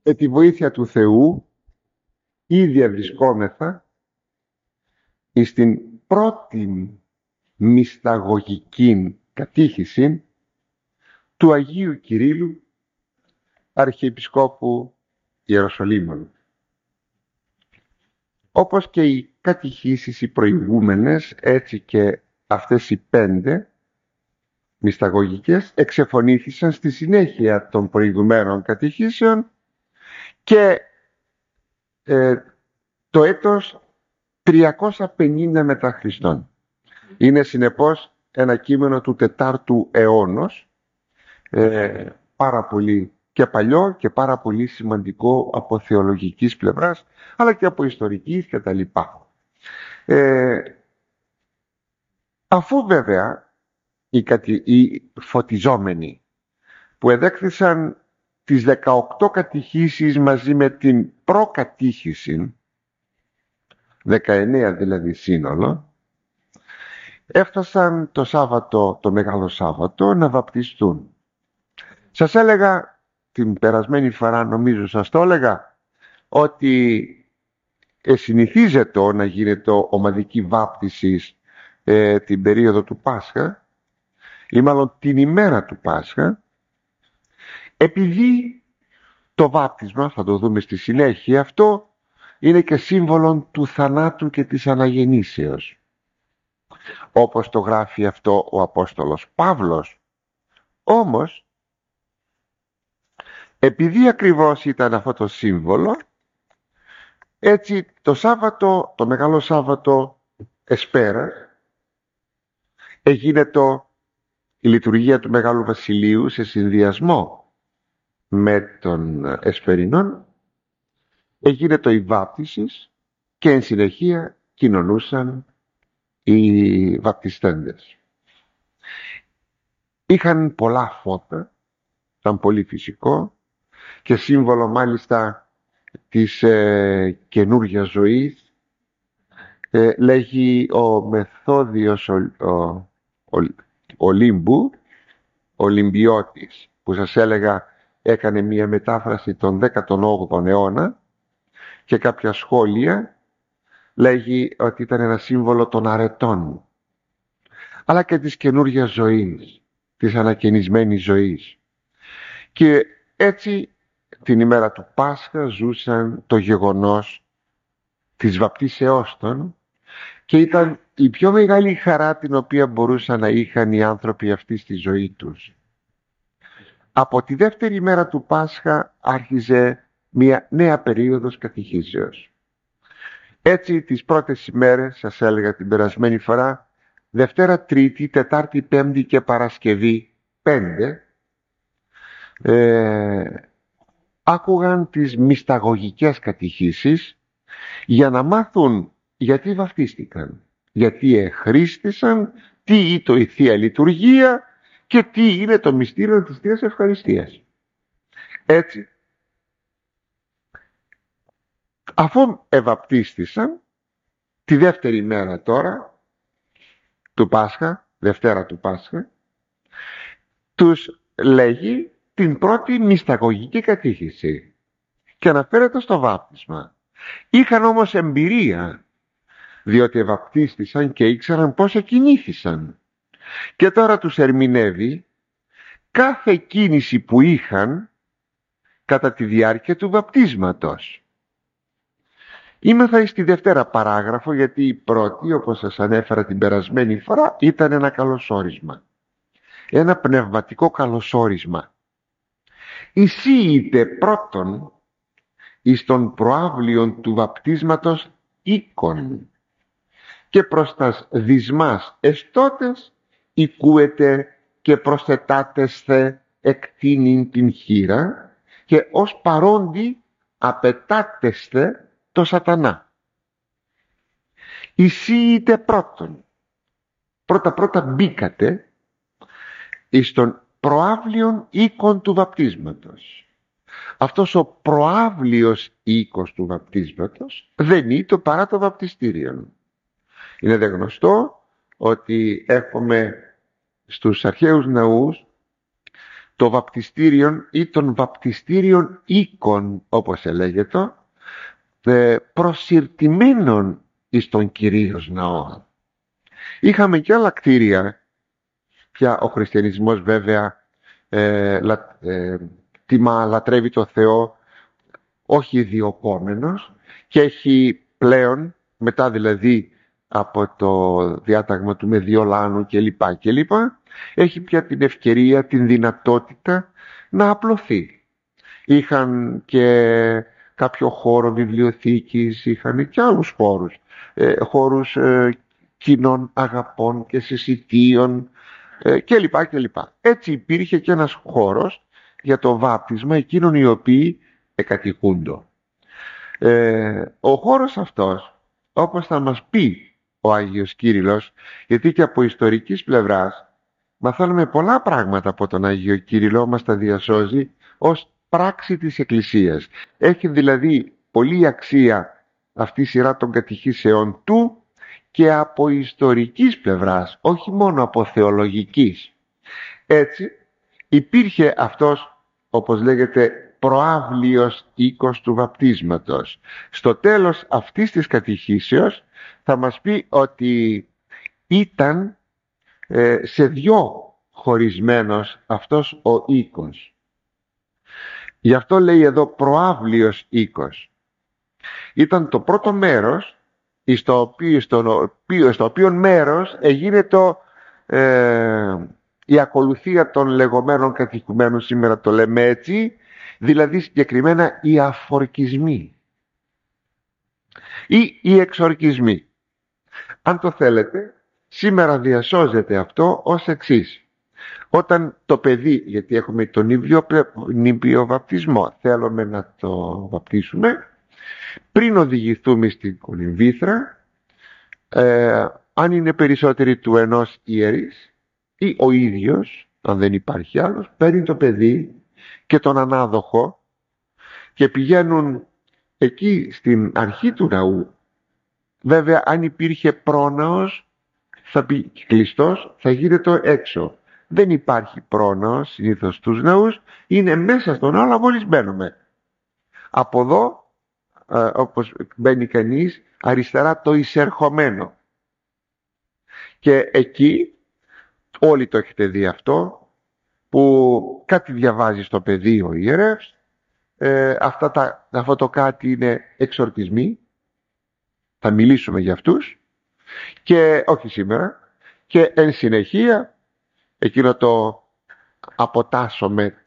τη βοήθεια του Θεού ήδη βρισκόμεθα στην πρώτη μυσταγωγική κατήχηση του Αγίου Κυρίλλου Αρχιεπισκόπου Ιεροσολύμων. Όπως και οι κατηχήσεις οι προηγούμενες, έτσι και αυτές οι 5 μυσταγωγικές εξεφωνήθησαν στη συνέχεια των προηγουμένων κατηχήσεων και το έτος 350 μετά Χριστόν. Είναι συνεπώς ένα κείμενο του 4ου αιώνος, πάρα πολύ και παλιό και πάρα πολύ σημαντικό από θεολογικής πλευράς, αλλά και από ιστορικής και τα λοιπά. Αφού βέβαια οι φωτιζόμενοι που εδέχθησαν τις 18 κατηχήσεις μαζί με την προκατήχηση, 19 δηλαδή σύνολο, έφτασαν το Σάββατο, το Μεγάλο Σάββατο, να βαπτιστούν. Σας έλεγα την περασμένη φορά, νομίζω σας το έλεγα, ότι συνηθίζεται να γίνεται ομαδική βάπτιση την περίοδο του Πάσχα, ή μάλλον την ημέρα του Πάσχα, επειδή το βάπτισμα, θα το δούμε στη συνέχεια, αυτό είναι και σύμβολο του θανάτου και της αναγεννήσεως. Όπως το γράφει αυτό ο Απόστολος Παύλος. Όμως, επειδή ακριβώς ήταν αυτό το σύμβολο, έτσι το Σάββατο, το Μεγάλο Σάββατο εσπέρα, έγινε η λειτουργία του Μεγάλου Βασιλείου σε συνδυασμό με τον εσπερινόν, έγινε η βάπτισης και εν συνεχεία κοινωνούσαν οι βαπτιστέντες. Είχαν πολλά φώτα, ήταν πολύ φυσικό και σύμβολο μάλιστα της καινούργιας ζωής. Λέγει ο Μεθόδιος Ολύμπου, Ολυμπιώτης, που σας έλεγα έκανε μία μετάφραση τον 18ο αιώνα, και κάποια σχόλια λέγει ότι ήταν ένα σύμβολο των αρετών, αλλά και της καινούργιας ζωής, της ανακαινισμένης ζωής. Και έτσι την ημέρα του Πάσχα ζούσαν το γεγονός της βαπτίσεώς των, και ήταν η πιο μεγάλη χαρά την οποία μπορούσαν να είχαν οι άνθρωποι αυτοί στη ζωή τους. Από τη δεύτερη μέρα του Πάσχα άρχιζε μια νέα περίοδος κατηχήσεως. Έτσι τις πρώτες ημέρες, σας έλεγα την περασμένη φορά, Δευτέρα, Τρίτη, Τετάρτη, Πέμπτη και Παρασκευή 5, άκουγαν τις μυσταγωγικές κατηχήσεις για να μάθουν γιατί βαφτίστηκαν, γιατί εχρήστησαν, τι είναι η Θεία Λειτουργία και τι είναι το μυστήριο της Θείας Ευχαριστίας. Έτσι, αφού ευαπτίστησαν τη δεύτερη μέρα τώρα του Πάσχα, Δευτέρα του Πάσχα, τους λέγει την πρώτη μυσταγωγική κατήχηση και αναφέρεται στο βάπτισμα. Είχαν όμως εμπειρία, διότι ευαπτίστησαν και ήξεραν πώς εκκινήθησαν, και τώρα τους ερμηνεύει κάθε κίνηση που είχαν κατά τη διάρκεια του βαπτίσματος. Είμεθα στη δευτέρα παράγραφο, γιατί η πρώτη, όπως σας ανέφερα την περασμένη φορά, ήταν ένα καλωσόρισμα, ένα πνευματικό καλωσόρισμα. Εισήγητε πρώτον εις των προάβλιων του βαπτίσματος οίκον, και προς τας δυσμάς εστώτες οικούετε και προσθετάτεσθε εκτείνειν την χείρα, και ως παρόντι απετάτεσθε το σατανά. Εισήγητε πρώτον, πρώτα μπήκατε εις των προάβλιων οίκων του βαπτίσματος. Αυτός ο προάβλιος οίκος του βαπτίσματος δεν είναι το παρά το βαπτιστήριο. Είναι δε γνωστό ότι έχουμε στους αρχαίους ναούς το βαπτιστήριον ή των βαπτιστήριων οίκων, όπως ελέγεται, προσυρτημένων εις τον Κυρίως ναό. Είχαμε και άλλα κτίρια, πια ο χριστιανισμός βέβαια τιμά, λατρεύει το Θεό, όχι ιδιοκόμενος, και έχει πλέον, μετά δηλαδή από το διάταγμα του Μεδιολάνου κλπ, έχει πια την ευκαιρία, την δυνατότητα να απλωθεί. Είχαν και κάποιο χώρο βιβλιοθήκης, είχαν και άλλους χώρους, χώρους κοινών αγαπών και συσιτίων κλπ. Έτσι υπήρχε και ένας χώρος για το βάπτισμα εκείνων οι οποίοι εκατοικούντο. Ο χώρος αυτός, όπως θα μας πει ο Άγιος Κύριλλος, γιατί και από ιστορικής πλευράς μαθαίνουμε πολλά πράγματα από τον Άγιο Κύριλλο, μας τα διασώζει ως πράξη της Εκκλησίας. Έχει δηλαδή πολλή αξία αυτή η σειρά των κατηχήσεων του και από ιστορικής πλευράς, όχι μόνο από θεολογικής. Έτσι υπήρχε αυτός, όπως λέγεται, προάβλιος οίκος του βαπτίσματος. Στο τέλος αυτής της κατηχήσεως θα μας πει ότι ήταν σε δυο χωρισμένος αυτός ο οίκος. Γι' αυτό λέει εδώ προάβλιος οίκος. Ήταν το πρώτο μέρος στο οποίο μέρος έγινε η ακολουθία των λεγόμενων κατοικουμένων, σήμερα το λέμε έτσι, δηλαδή συγκεκριμένα οι αφορκισμοί ή οι εξορκισμοί. Αν το θέλετε, σήμερα διασώζεται αυτό ως εξής. Όταν το παιδί, γιατί έχουμε τον νήπιο βαπτισμό, θέλουμε να το βαπτίσουμε, πριν οδηγηθούμε στην κολυμβήθρα, αν είναι περισσότεροι του ενός ιερείς ή ο ίδιος, αν δεν υπάρχει άλλος, παίρνει το παιδί και τον ανάδοχο και πηγαίνουν εκεί στην αρχή του ναού. Βέβαια, αν υπήρχε πρόναος κλειστός, θα γίνεται έξω. Δεν υπάρχει πρόναος συνήθως στους ναούς, είναι μέσα στον ναό, μόλις μπαίνουμε. Από εδώ, όπως μπαίνει κανείς, αριστερά το εισερχομένο. Και εκεί, όλοι το έχετε δει αυτό, που κάτι διαβάζει στο παιδί ο ιερεύς, αυτό το κάτι είναι εξορκισμοί, θα μιλήσουμε για αυτούς, και όχι σήμερα, και εν συνεχεία εκείνο το αποτάσσομαι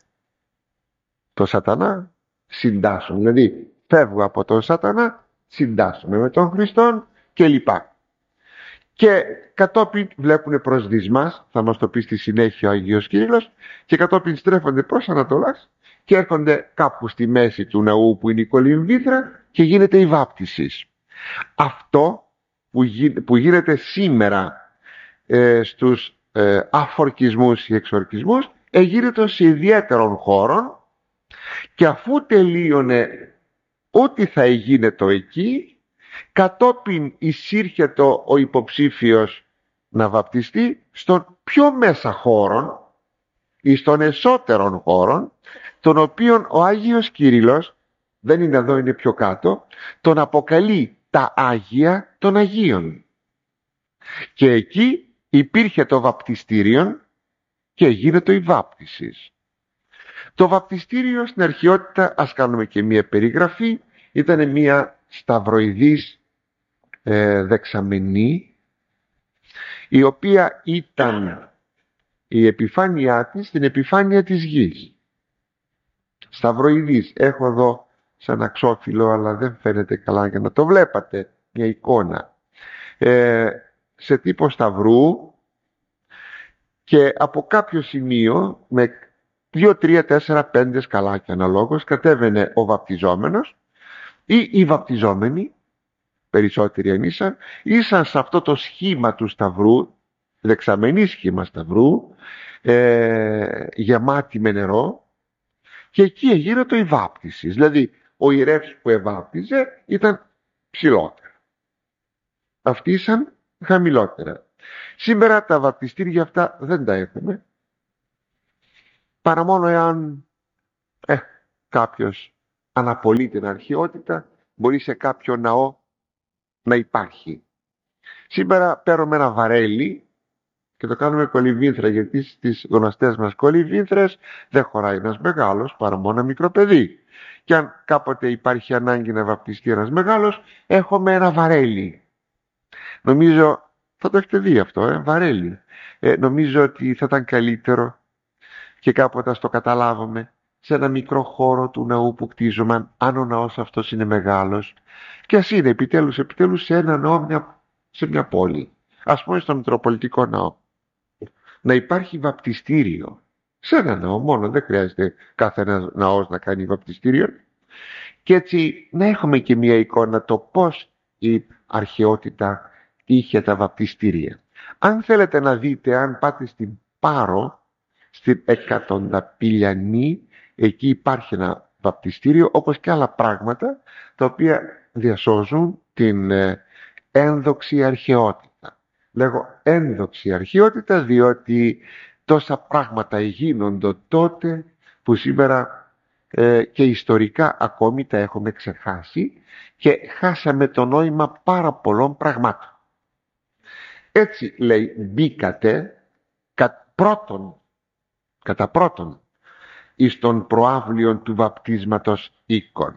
το σατανά, συντάσσομαι, δηλαδή φεύγω από τον σατανά, συντάσσομαι με τον Χριστόν κλπ. Και κατόπιν βλέπουν προς δυσμάς, θα μας το πει στη συνέχεια ο Άγιος Κύριλλος, και κατόπιν στρέφονται προς Ανατολάς και έρχονται κάπου στη μέση του ναού που είναι η κολυμβήθρα και γίνεται η βάπτιση. Αυτό που γίνεται σήμερα στους αφορκισμούς ή εξορκισμούς έγινε σε ιδιαίτερων χώρων, και αφού τελείωνε ό,τι θα γίνεται εκεί, κατόπιν εισήρχεται ο υποψήφιος να βαπτιστεί στον πιο μέσα χώρον ή στον εσωτερών χώρον, τον οποίον ο Άγιος Κύριλλος, δεν είναι εδώ, είναι πιο κάτω, τον αποκαλεί τα Άγια των Αγίων. Και εκεί υπήρχε το βαπτιστήριον και γίνεται η βάπτιση. Το βαπτιστήριο στην αρχαιότητα, ας κάνουμε και μία περιγραφή, ήταν μία σταυροειδής δεξαμενή, η οποία ήταν η επιφάνειά της στην επιφάνεια της γης. Σταυροειδής. Έχω εδώ σαν αξόφυλλο, αλλά δεν φαίνεται καλά για να το βλέπατε, μια εικόνα. Σε τύπο σταυρού, και από κάποιο σημείο με 2, 3, 4, 5 σκαλάκια αναλόγως κατέβαινε ο βαπτιζόμενος ή οι βαπτιζόμενοι, περισσότεροι αν ήσαν σε αυτό το σχήμα του σταυρού, δεξαμενή σχήμα σταυρού, γεμάτη με νερό, και εκεί εγίνεται η βάπτιση. Δηλαδή ο ιερεύς που εβάπτιζε ήταν ψηλότερα, αυτοί ήσαν χαμηλότερα. Σήμερα τα βαπτιστήρια αυτά δεν τα έχουμε. παρά μόνο εάν κάποιος αναπολύει την αρχαιότητα, μπορεί σε κάποιο ναό να υπάρχει. Σήμερα παίρνουμε ένα βαρέλι και το κάνουμε κολυμβήθρα, γιατί στις γνωστές μας κολυμβήθρες δεν χωράει ένας μεγάλος παρά μόνο ένα μικρό παιδί. Και αν κάποτε υπάρχει ανάγκη να βαπτιστεί ένας μεγάλος, έχουμε ένα βαρέλι. Νομίζω, θα το έχετε δει αυτό, βαρέλι. Νομίζω ότι θα ήταν καλύτερο και κάποτε ας το καταλάβουμε σε ένα μικρό χώρο του ναού που κτίζουμε, αν ο ναός αυτός είναι μεγάλος, και ας είναι επιτέλους σε ένα ναό, σε μια πόλη, ας πούμε στο Μητροπολιτικό Ναό, να υπάρχει βαπτιστήριο σε ένα ναό μόνο, δεν χρειάζεται κάθε ένας ναός να κάνει βαπτιστήριο, και έτσι να έχουμε και μια εικόνα το πώς η αρχαιότητα είχε τα βαπτιστήρια. Αν θέλετε να δείτε, αν πάτε στην Πάρο, στην Εκατονταπηλιανή, εκεί υπάρχει ένα βαπτιστήριο, όπως και άλλα πράγματα τα οποία διασώζουν την ένδοξη αρχαιότητα. Λέγω ένδοξη αρχαιότητα διότι τόσα πράγματα γίνονται τότε που σήμερα και ιστορικά ακόμη τα έχουμε ξεχάσει και χάσαμε το νόημα πάρα πολλών πραγμάτων. Έτσι λέει, μπήκατε κατά πρώτον εις των προάβλιων του βαπτίσματος οίκων.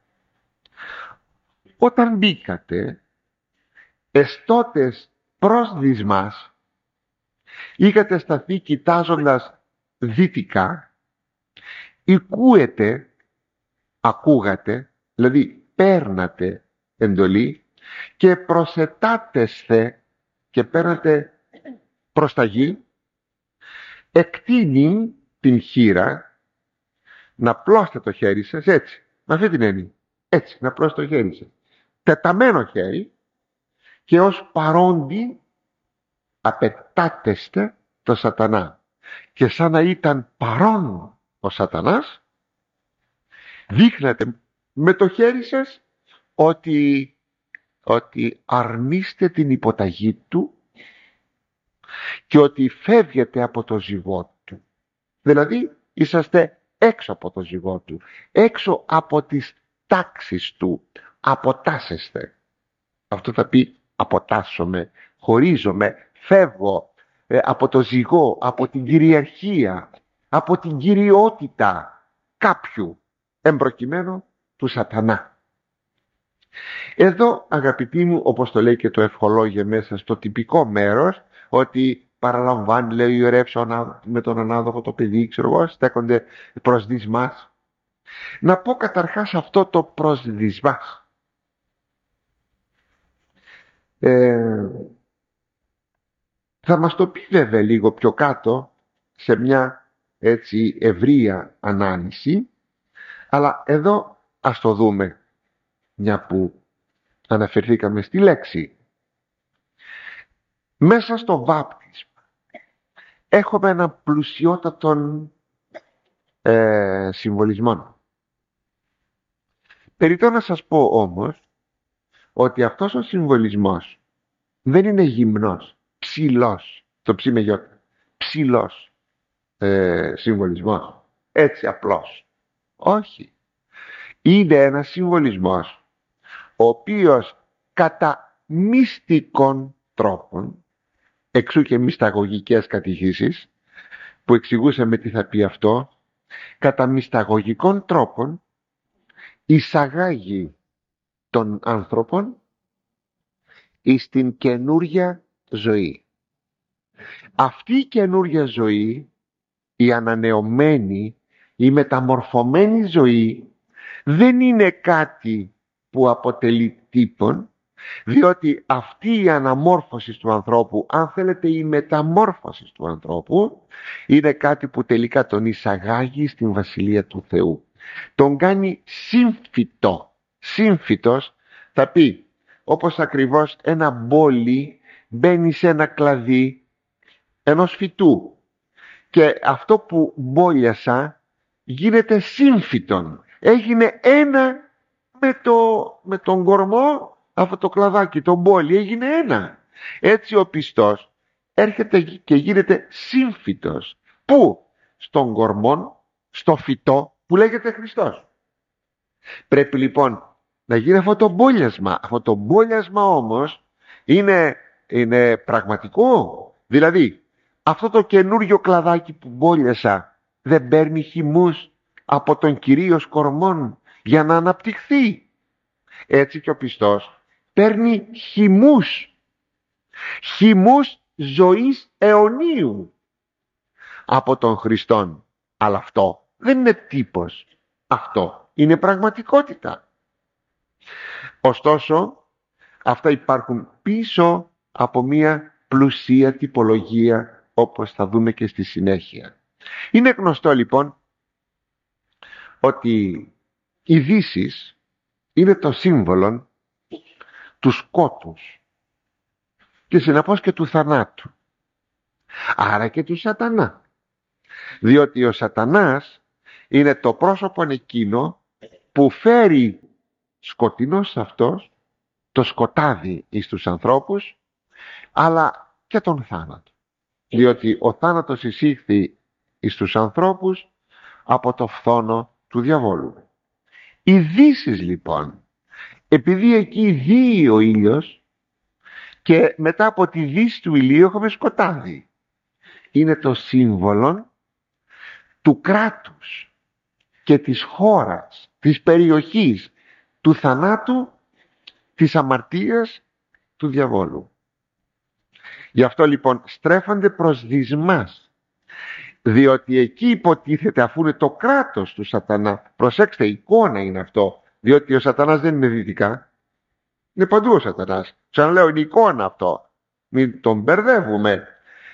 Όταν μπήκατε, εστώτες προς δυσμάς, είχατε σταθεί κοιτάζοντας δυτικά, ακούγατε, δηλαδή παίρνατε εντολή και προσετάτεσθε και παίρνατε προς τα γη, εκτείνει την χείρα, να πλώσετε το χέρι σας έτσι, με αυτή την έννοια, έτσι, να πλώσετε το χέρι σας, τεταμένο χέρι, και ως παρόντι απετάτεστε το σατανά, και σαν να ήταν παρόν ο σατανάς, δείχνετε με το χέρι σας ότι αρνείστε την υποταγή του και ότι φεύγετε από το ζυγό του. Δηλαδή είσαστε έξω από το ζυγό του, έξω από τις τάξεις του, αποτάσσεστε. Αυτό θα πει αποτάσσομαι, χωρίζομαι, φεύγω από το ζυγό, από την κυριαρχία, από την κυριότητα κάποιου, εμπροκειμένου του σατανά. Εδώ, αγαπητοί μου, όπως το λέει και το ευχολόγιο μέσα στο τυπικό μέρος, ότι παραλαμβάνει, λέει, ιερεύσει με τον ανάδοχο το παιδί, ξέρω εγώ, στέκονται προς δυσμάς. Να πω καταρχάς αυτό το προς δυσμάς. Θα μας το πει βέβαια λίγο πιο κάτω σε μια έτσι ευρεία ανάλυση, αλλά εδώ ας το δούμε, μια που αναφερθήκαμε στη λέξη. Μέσα στο βάπτισμα έχουμε ένα πλουσιότατον συμβολισμό. Περιττό να σας πω όμως ότι αυτός ο συμβολισμός δεν είναι γυμνός, ψηλός, το ψι με γιώτα, ψηλός συμβολισμός, έτσι απλός. Όχι. Είναι ένας συμβολισμός ο οποίος κατά μυστικών τρόπων, εξού και μυσταγωγικές κατηχήσεις που εξηγούσαμε τι θα πει αυτό, κατά μυσταγωγικών τρόπων εισαγάγει των άνθρωπων εις την καινούρια ζωή. Αυτή η καινούρια ζωή, η ανανεωμένη, η μεταμορφωμένη ζωή, δεν είναι κάτι που αποτελεί τύπον, διότι αυτή η αναμόρφωση του ανθρώπου, αν θέλετε η μεταμόρφωση του ανθρώπου, είναι κάτι που τελικά τον εισαγάγει στην Βασιλεία του Θεού. Τον κάνει σύμφυτο. Σύμφυτος θα πει, όπως ακριβώς ένα μπόλι μπαίνει σε ένα κλαδί ενός φυτού και αυτό που μπόλιασα γίνεται σύμφυτον. Έγινε ένα με τον κορμό, αυτό το κλαδάκι, τον μπόλι, έγινε ένα. Έτσι ο πιστός έρχεται και γίνεται σύμφυτος. Πού? στον κορμόν, στο φυτό που λέγεται Χριστός. Πρέπει λοιπόν να γίνει αυτό το μπόλιασμα. Αυτό το μπόλιασμα όμως είναι πραγματικό. Δηλαδή αυτό το καινούριο κλαδάκι που μπόλιασα δεν παίρνει χυμούς από τον Κυρίως κορμόν για να αναπτυχθεί. Έτσι και ο πιστός παίρνει χυμούς ζωής αιωνίου από τον Χριστόν. Αλλά αυτό δεν είναι τύπος, αυτό είναι πραγματικότητα. Ωστόσο αυτά υπάρχουν πίσω από μια πλουσία τυπολογία, όπως θα δούμε και στη συνέχεια. Είναι γνωστό λοιπόν ότι οι Δύσεις είναι το σύμβολο του σκότους και συνεπώς και του θανάτου, άρα και του σατανά, διότι ο σατανάς είναι το πρόσωπο εκείνο που φέρει σκοτεινός αυτός το σκοτάδι εις τους ανθρώπους, αλλά και τον θάνατο, διότι ο θάνατος εισήχθη εις τους ανθρώπους από το φθόνο του διαβόλου. Οι Δύσεις λοιπόν, επειδή εκεί δύει ο ήλιος και μετά από τη δύση του ηλίου έχουμε σκοτάδι, είναι το σύμβολο του κράτους και της χώρας, της περιοχής, του θανάτου, της αμαρτίας, του διαβόλου. Γι' αυτό λοιπόν στρέφονται προς δυσμάς, διότι εκεί υποτίθεται, αφού είναι το κράτος του σατανά, προσέξτε, εικόνα είναι αυτό, διότι ο σατανάς δεν είναι δυτικά, είναι παντού ο σατανάς. Ξαναλέω, είναι εικόνα αυτό, μην τον μπερδεύουμε.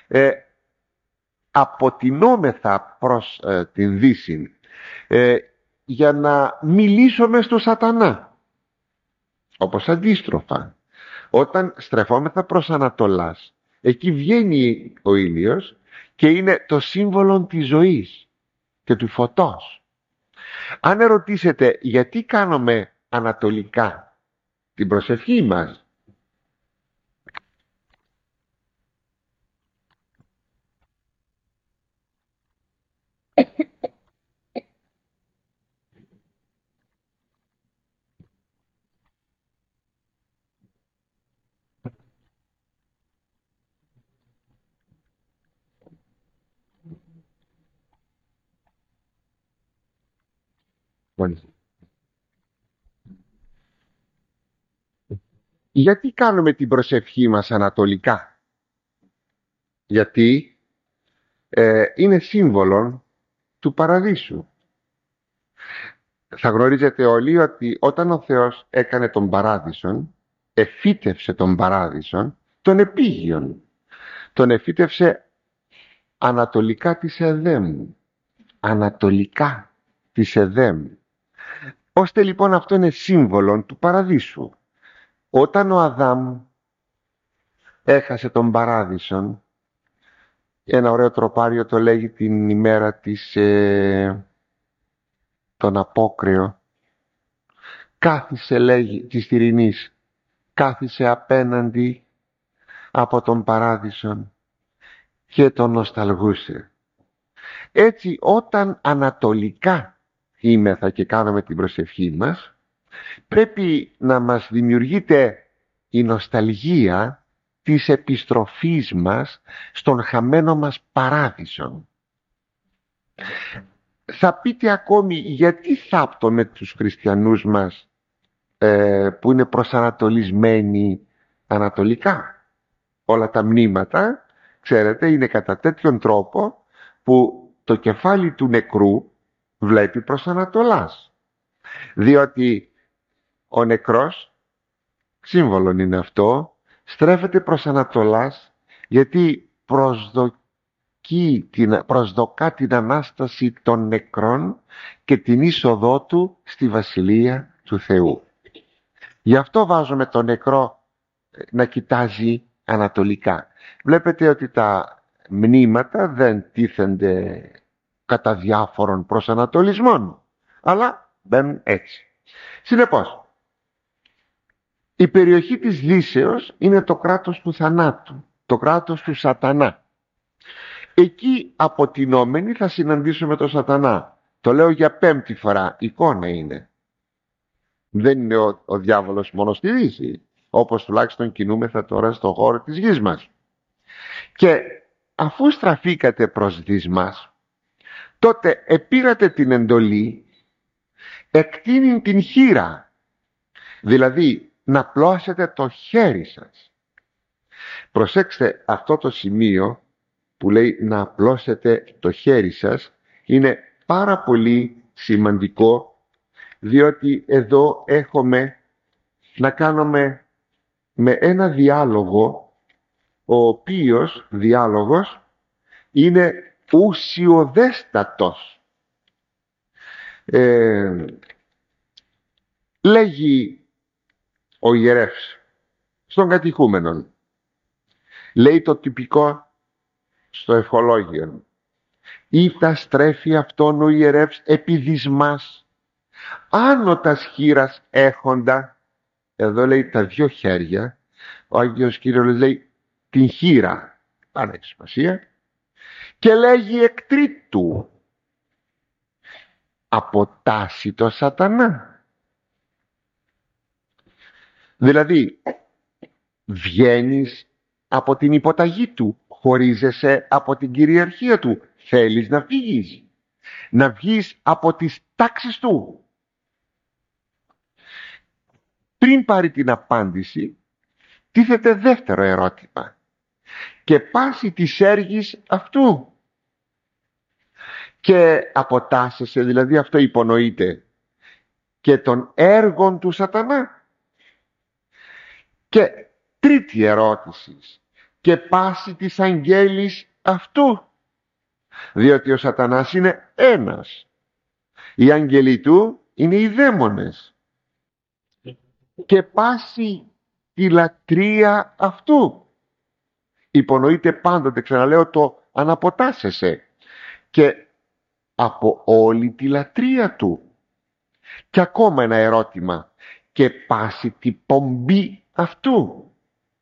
Αποτινόμεθα προς την Δύση για να μιλήσουμε στο σατανά. Όπως αντίστροφα, όταν στρεφόμεθα προς Ανατολάς, εκεί βγαίνει ο ήλιος και είναι το σύμβολο της ζωής και του φωτός. Αν ερωτήσετε γιατί κάνουμε ανατολικά την προσευχή μας, γιατί κάνουμε την προσευχή μας ανατολικά? Γιατί είναι σύμβολο του παραδείσου. Θα γνωρίζετε όλοι ότι όταν ο Θεός έκανε τον παράδεισον, εφύτευσε τον παράδεισον, τον επίγειον. Τον εφύτευσε ανατολικά της Εδέμ. Ανατολικά της Εδέμ. Ώστε λοιπόν αυτό είναι σύμβολο του παραδείσου. Όταν ο Αδάμ έχασε τον παράδεισον, ένα ωραίο τροπάριο το λέγει την ημέρα της τον απόκρεο, κάθισε, λέγει, της Τυρινής, κάθισε απέναντι από τον παράδεισον και τον νοσταλγούσε. Έτσι όταν ανατολικά είμεθα και κάνουμε την προσευχή μας, πρέπει να μας δημιουργείται η νοσταλγία της επιστροφής μας στον χαμένο μας παράδεισο. Θα πείτε ακόμη γιατί θάπτουμε τους χριστιανούς μας που είναι προσανατολισμένοι ανατολικά. Όλα τα μνήματα, ξέρετε, είναι κατά τέτοιον τρόπο που το κεφάλι του νεκρού βλέπει προς Ανατολάς. Διότι ο νεκρός, σύμβολον είναι αυτό, στρέφεται προς Ανατολάς γιατί προσδοκά την Ανάσταση των νεκρών και την είσοδό του στη Βασιλεία του Θεού. Γι' αυτό βάζουμε τον νεκρό να κοιτάζει ανατολικά. Βλέπετε ότι τα μνήματα δεν τίθενται κατά διάφορων προσανατολισμών, αλλά μπαίνουν έτσι. Συνεπώς, η περιοχή της Δύσεως είναι το κράτος του θανάτου, το κράτος του σατανά. εκεί αποτινόμενοι θα συναντήσουμε τον σατανά. Το λέω για 5η φορά, εικόνα είναι. Δεν είναι ο διάβολος μόνο στη Δύση, όπως τουλάχιστον κινούμεθα τώρα στον χώρο της γης μας. Και αφού στραφήκατε προς δις μας, τότε επήρατε την εντολή εκτείνει την χείρα, δηλαδή να πλώσετε το χέρι σας. Προσέξτε αυτό το σημείο που λέει να απλώσετε το χέρι σας, είναι πάρα πολύ σημαντικό, διότι εδώ έχουμε να κάνουμε με ένα διάλογο, ο οποίος διάλογος είναι ουσιοδέστατος. Λέγει ο ιερεύς στον κατηχούμενον, λέει το τυπικό στο ευχολόγιο, ή τα στρέφει αυτόν ο ιερεύς επί δυσμάς, άνω τας χείρας έχοντα, εδώ λέει τα δυο χέρια, ο Άγιος Κύριος λέει την χείρα, δεν έχει σημασία, και λέγει εκ τρίτου, αποτάσσει το σατανά. Δηλαδή βγαίνεις από την υποταγή του, χωρίζεσαι από την κυριαρχία του, θέλεις να φύγεις, να βγεις από τις τάξεις του. Πριν πάρει την απάντηση, τίθεται δεύτερο ερώτημα, και πάση της έργης αυτού, και αποτάσσεσαι, δηλαδή αυτό υπονοείται, και των έργων του σατανά. Και τρίτη ερώτηση, και πάση της αγγέλης αυτού, διότι ο σατανάς είναι ένας, οι άγγελοι του είναι οι δαίμονες, και πάση τη λατρεία αυτού, υπονοείται πάντοτε, ξαναλέω, το αναποτάσσεσαι, και από όλη τη λατρεία του. Και ακόμα ένα ερώτημα, και πάση τη πομπή αυτού,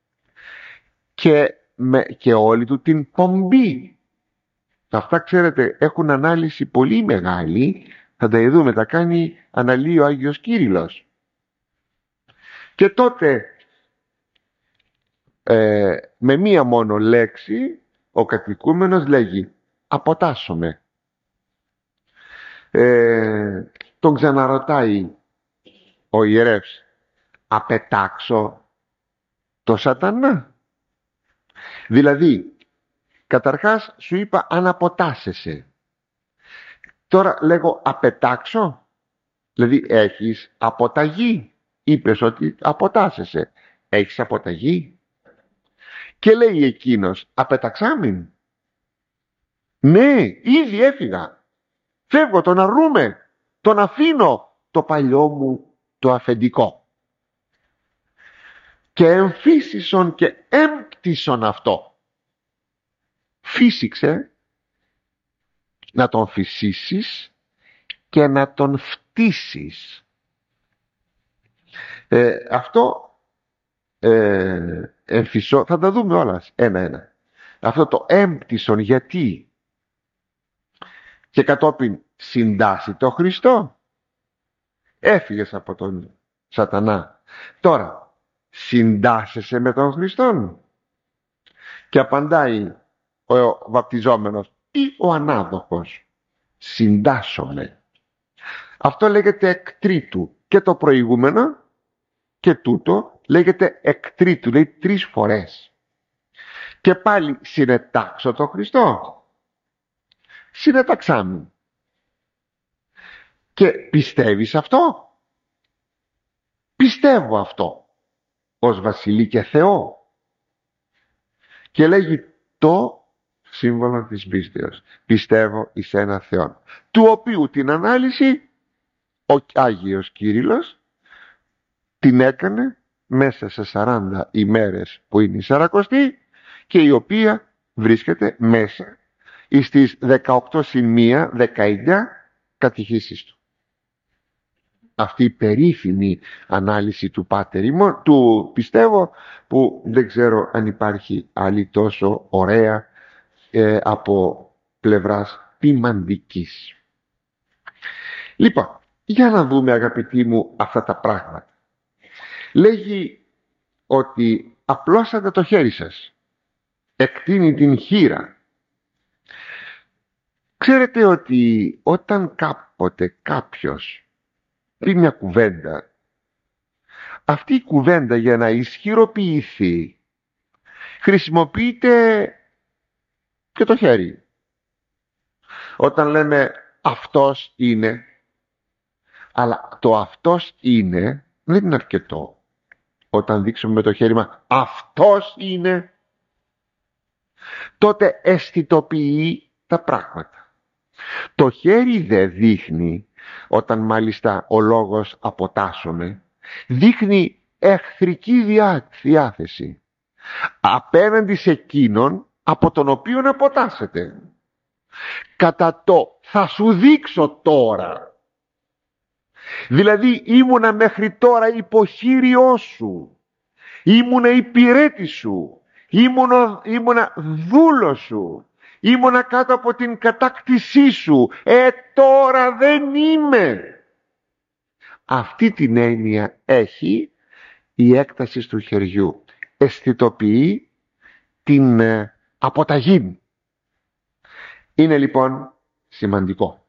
και όλη του την πομπή. Αυτά, ξέρετε, έχουν ανάλυση πολύ μεγάλη, θα τα δούμε, τα κάνει, αναλύει ο Άγιος Κύριλλος. Και τότε με μία μόνο λέξη ο κατοικούμενος λέγει αποτάσσομαι. Τον ξαναρωτάει ο ιερεύς, απετάξω το σατανά? Δηλαδή καταρχάς σου είπα αναποτάσσεσαι, τώρα λέγω απετάξω, δηλαδή έχεις αποταγή. Είπες ότι αποτάσσεσαι, έχεις αποταγή? Και λέει εκείνος, απεταξάμιν, ναι, ήδη έφυγα, φεύγω, τον αρνούμε, τον αφήνω το παλιό μου το αφεντικό, και εμφύσισον και έμπτυσον αυτό. Φύσηξε, να τον φυσήσεις και να τον φτύσεις. Αυτό εμφυσό, θα τα δούμε όλα ένα-ένα. Αυτό το έμπτυσον γιατί? Και κατόπιν συντάσσει το Χριστό. Έφυγες από τον σατανά, τώρα συντάσσεσαι με τον Χριστόν? Και απαντάει ο βαπτιζόμενος ή ο ανάδοχος, συντάσσομαι. Αυτό λέγεται εκ τρίτου, και το προηγούμενο και τούτο λέγεται εκ τρίτου, λέει 3 φορές. Και πάλι συνετάξω το Χριστό, συνεταξάμι. Και πιστεύεις αυτό? Πιστεύω αυτό ως Βασιλεί και Θεό. Και λέγει το σύμβολο της πίστεως, πιστεύω εις ένα Θεό, του οποίου την ανάλυση ο Άγιος Κύριλλος την έκανε μέσα σε 40 ημέρες που είναι η Σαρακοστή, και η οποία βρίσκεται μέσα στις 18 συν 1, 19 κατηχήσεις του. Αυτή η περίφημη ανάλυση του Πάτερ ημών, του πιστεύω, που δεν ξέρω αν υπάρχει άλλη τόσο ωραία από πλευράς ποιμαντικής. Λοιπόν, για να δούμε, αγαπητοί μου, αυτά τα πράγματα. Λέγει ότι απλώσατε το χέρι σας, εκτείνει την χείρα. Ξέρετε ότι όταν κάποτε κάποιος πει μια κουβέντα, αυτή η κουβέντα για να ισχυροποιηθεί χρησιμοποιείται και το χέρι. Όταν λέμε αυτός είναι, αλλά το αυτός είναι δεν είναι αρκετό. Όταν δείξουμε με το χέρι μας αυτός είναι, τότε αισθητοποιεί τα πράγματα. Το χέρι δεν δείχνει, όταν μάλιστα ο λόγος αποτάσσομαι, δείχνει εχθρική διάθεση απέναντι σε εκείνον από τον οποίο αποτάσσεται. Κατά το θα σου δείξω τώρα. Δηλαδή ήμουνα μέχρι τώρα υποχείριό σου, ήμουνα υπηρέτης σου, ήμουνα δούλος σου, ήμουνα κάτω από την κατάκτησή σου. Τώρα δεν είμαι. Αυτή την έννοια έχει η έκταση του χεριού. Αισθητοποιεί την αποταγή. Είναι λοιπόν σημαντικό.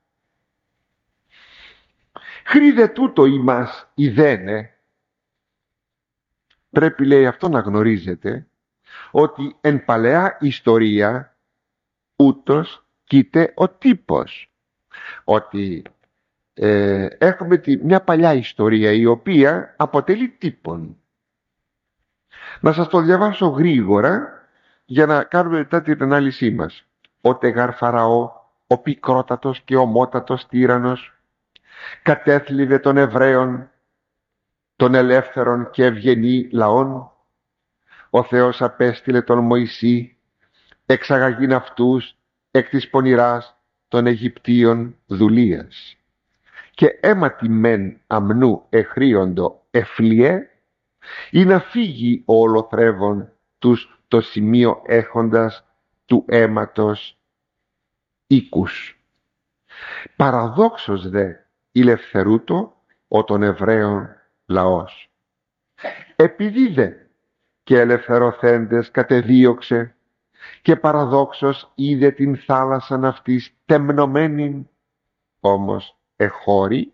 Χρίδε τούτο ημάς ειδένε. Πρέπει, λέει, αυτό να γνωρίζετε, ότι εν παλαιά ιστορία ούτως κοίται ο τύπος. Ότι έχουμε μια παλιά ιστορία η οποία αποτελεί τύπον. Να σας το διαβάσω γρήγορα για να κάνουμε μετά την ανάλυση μας. Ο Τεγάρ Φαραώ, ο πικρότατος και ομότατος τύραννος, κατέθλιβε των Εβραίων, των ελεύθερων και ευγενή λαών. Ο Θεός απέστειλε τον Μωυσή, εξαγαγήν αυτούς εκ της πονηράς των Αιγυπτίων δουλείας. Και αίματι μεν αμνού εχρίοντο εφλιέ, ή να φύγει ο ολοθρεύων τους το σημείο έχοντας του αίματος οίκους. Παραδόξως δε ηλευθερούτο ο των Εβραίων λαός. Επειδή δε και ελευθερωθέντες κατεδίωξε και παραδόξως είδε την θάλασσαν αυτής τεμνωμένην, όμως εχώρη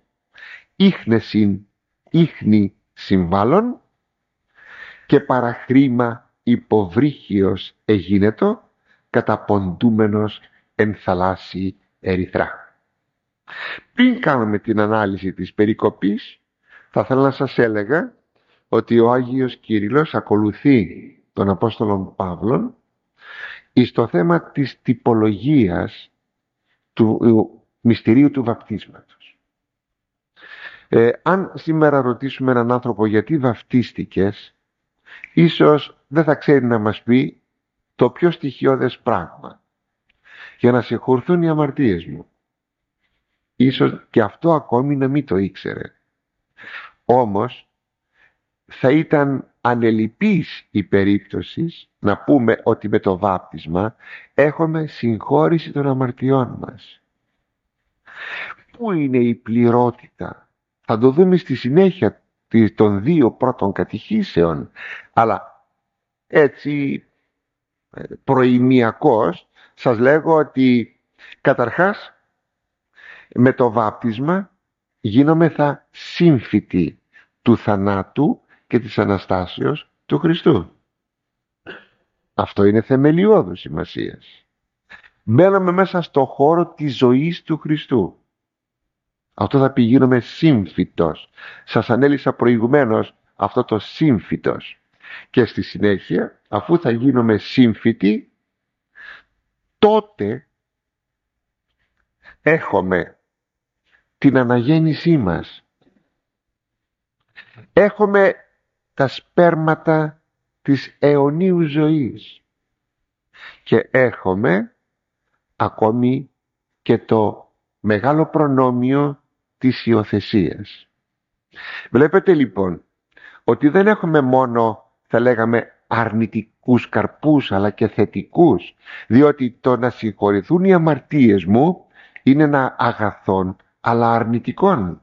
ίχνη συμβάλλον και παραχρήμα υποβρύχιος εγίνετο καταποντούμενος εν θαλάσσι ερυθρά. Πριν κάνουμε την ανάλυση της περικοπής, θα ήθελα να σας έλεγα ότι ο Άγιος Κύριλλος ακολουθεί τον Απόστολον Παύλον εις το θέμα της τυπολογίας του μυστηρίου του βαπτίσματος. Αν σήμερα ρωτήσουμε έναν άνθρωπο γιατί βαπτίστηκες, ίσως δεν θα ξέρει να μας πει το πιο στοιχειώδες πράγμα. Για να συγχωρθούν οι αμαρτίες μου. Ίσως και αυτό ακόμη να μην το ήξερε. Όμως θα ήταν ανελιπής η περίπτωση να πούμε ότι με το βάπτισμα έχουμε συγχώρηση των αμαρτιών μας. Πού είναι η πληρότητα? Θα το δούμε στη συνέχεια των 2 πρώτων κατηχήσεων, αλλά έτσι προημιακός σας λέγω ότι καταρχάς με το βάπτισμα γίνομεθα σύμφυτοι του θανάτου και της Αναστάσεως του Χριστού. Αυτό είναι θεμελιώδους σημασίας. Μένουμε μέσα στο χώρο της ζωής του Χριστού. Αυτό θα πει γίνομαι σύμφυτος. Σας ανέλησα προηγουμένως αυτό το σύμφυτος. Και στη συνέχεια, αφού θα γίνομαι σύμφυτοι, τότε έχουμε την αναγέννησή μας. Έχουμε τα σπέρματα της αιωνίου ζωής. Και έχουμε ακόμη και το μεγάλο προνόμιο της υιοθεσίας. Βλέπετε λοιπόν ότι δεν έχουμε μόνο, θα λέγαμε, αρνητικούς καρπούς αλλά και θετικούς, διότι το να συγχωρηθούν οι αμαρτίες μου είναι ένα αγαθόν αλλά αρνητικών,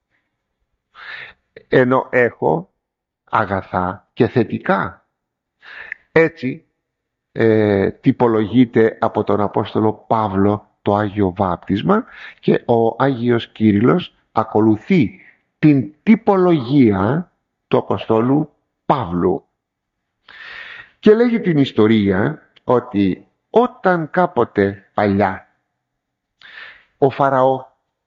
ενώ έχω αγαθά και θετικά. Έτσι τυπολογείται από τον Απόστολο Παύλο το Άγιο Βάπτισμα, και ο Άγιος Κύριλλος ακολουθεί την τυπολογία του Αποστόλου Παύλου και λέγει την ιστορία ότι όταν κάποτε παλιά ο Φαραώ,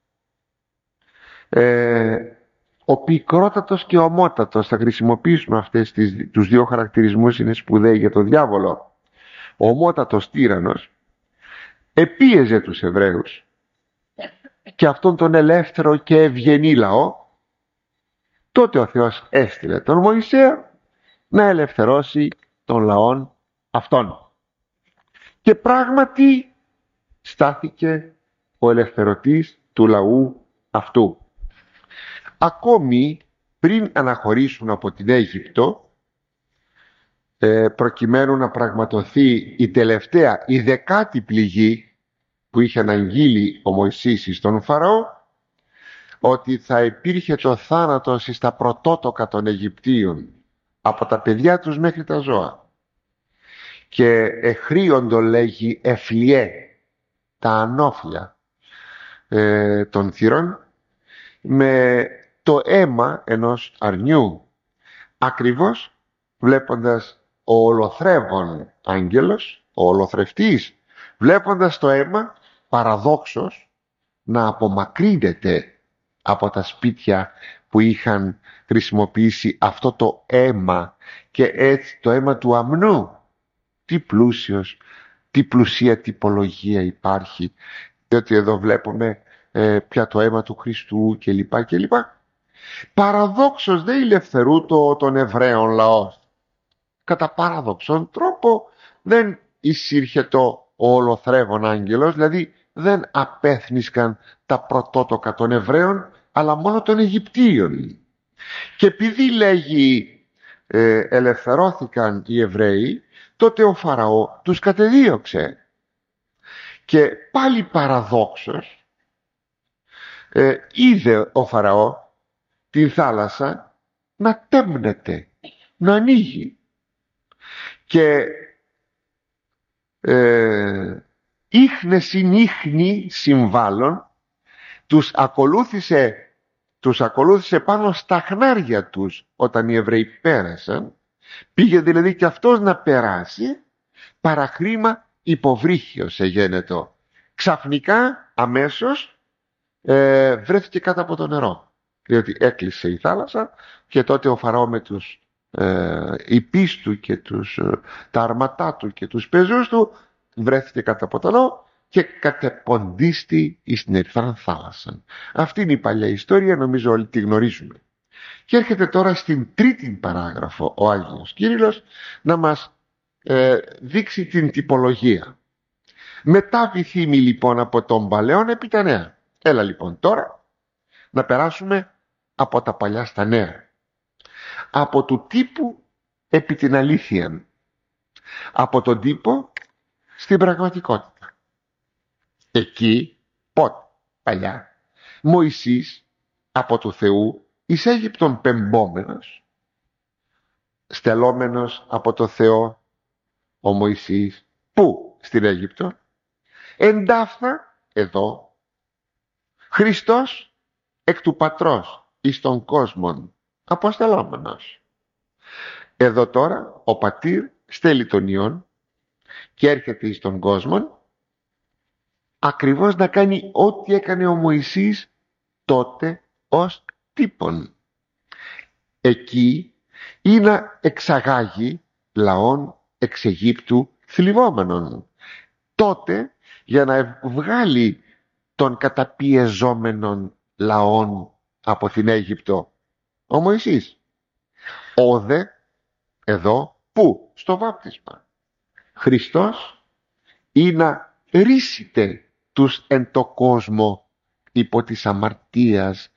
ο πικρότατος και ομότατος, θα χρησιμοποιήσουμε τους δύο χαρακτηρισμούς, είναι σπουδαίοι για τον διάβολο, ο ομότατος τύραννος επίεζε τους Εβραίους και αυτόν τον ελεύθερο και ευγενή λαό, τότε ο Θεός έστειλε τον Μωυσέα να ελευθερώσει τον λαόν αυτόν. Και πράγματι στάθηκε ο ελευθερωτής του λαού αυτού. Ακόμη πριν αναχωρήσουν από την Αίγυπτο, προκειμένου να πραγματοθεί η τελευταία, η 10η πληγή που είχε αναγγείλει ο Μωυσής στον Φαραώ, ότι θα υπήρχε το θάνατος στα πρωτότοκα των Αιγυπτίων, από τα παιδιά τους μέχρι τα ζώα, και εχρίοντο, λέγει, εφλιέ, τα ανώφλια των θύρων, με το αίμα ενός αρνιού, ακριβώς βλέποντας ο ολοθρεύων άγγελος, ο ολοθρευτής, βλέποντας το αίμα παραδόξως να απομακρύνεται από τα σπίτια που είχαν χρησιμοποιήσει αυτό το αίμα, και έτσι το αίμα του αμνού. Τι πλούσιος, τι πλουσία τυπολογία υπάρχει, διότι εδώ βλέπουμε πια το αίμα του Χριστού κλπ. Παραδόξως δεν ηλευθερούτο των Εβραίων λαός. Κατά παραδόξον τρόπο δεν εισήρχε το ολοθρεύων άγγελος, δηλαδή δεν απέθνισκαν τα πρωτότοκα των Εβραίων, αλλά μόνο των Αιγυπτίων. Και επειδή, λέγει, ελευθερώθηκαν οι Εβραίοι, τότε ο Φαραώ τους κατεδίωξε. Και πάλι παραδόξως είδε ο Φαραώ την θάλασσα να τέμνεται, να ανοίγει, και ίχνε συν ίχνη συμβάλλον τους ακολούθησε πάνω στα χνάρια τους όταν οι Εβραίοι πέρασαν. Πήγε δηλαδή και αυτός να περάσει, παραχρήμα υποβρύχιος εγένετο. Ξαφνικά αμέσως βρέθηκε κάτω από το νερό, διότι έκλεισε η θάλασσα, και τότε ο Φαραώ με τους υπείς του και τα αρματά του και τους πεζούς του βρέθηκε κάτω από το νερό και κατεποντίστη εις την ερυθρά θάλασσα. Αυτή είναι η παλιά ιστορία, νομίζω όλοι τη γνωρίζουμε. Και έρχεται τώρα στην 3η παράγραφο ο Άγιος Κύριλλος να μας δείξει την τυπολογία. Μετά βυθίμη λοιπόν από τον παλαιόν επί τα νέα. Έλα λοιπόν τώρα να περάσουμε από τα παλιά στα νέα. Από του τύπου επί την αλήθεια. Από τον τύπο στην πραγματικότητα. Εκεί, πότε, παλιά, Μωυσής από του Θεού εις Αίγυπτον πεμπόμενος, στελόμενος από το Θεό ο Μωυσής, πού? Στην Αίγυπτο. Εντάφθα εδώ Χριστός εκ του Πατρός εις τον κόσμον αποστελόμενος. Εδώ τώρα ο Πατήρ στέλνει τον Υιόν και έρχεται εις τον κόσμο ακριβώς να κάνει ό,τι έκανε ο Μωυσής τότε ως τύπον. Εκεί ή να εξαγάγει λαών εξ Αιγύπτου θλιβόμενων. Τότε για να βγάλει τον καταπιεζόμενων λαών από την Αίγυπτο ο Μωυσής. Όδε εδώ πού? Στο βάπτισμα. Χριστός ή να ρίσιτε τους εν το κόσμο υπό της αμαρτίας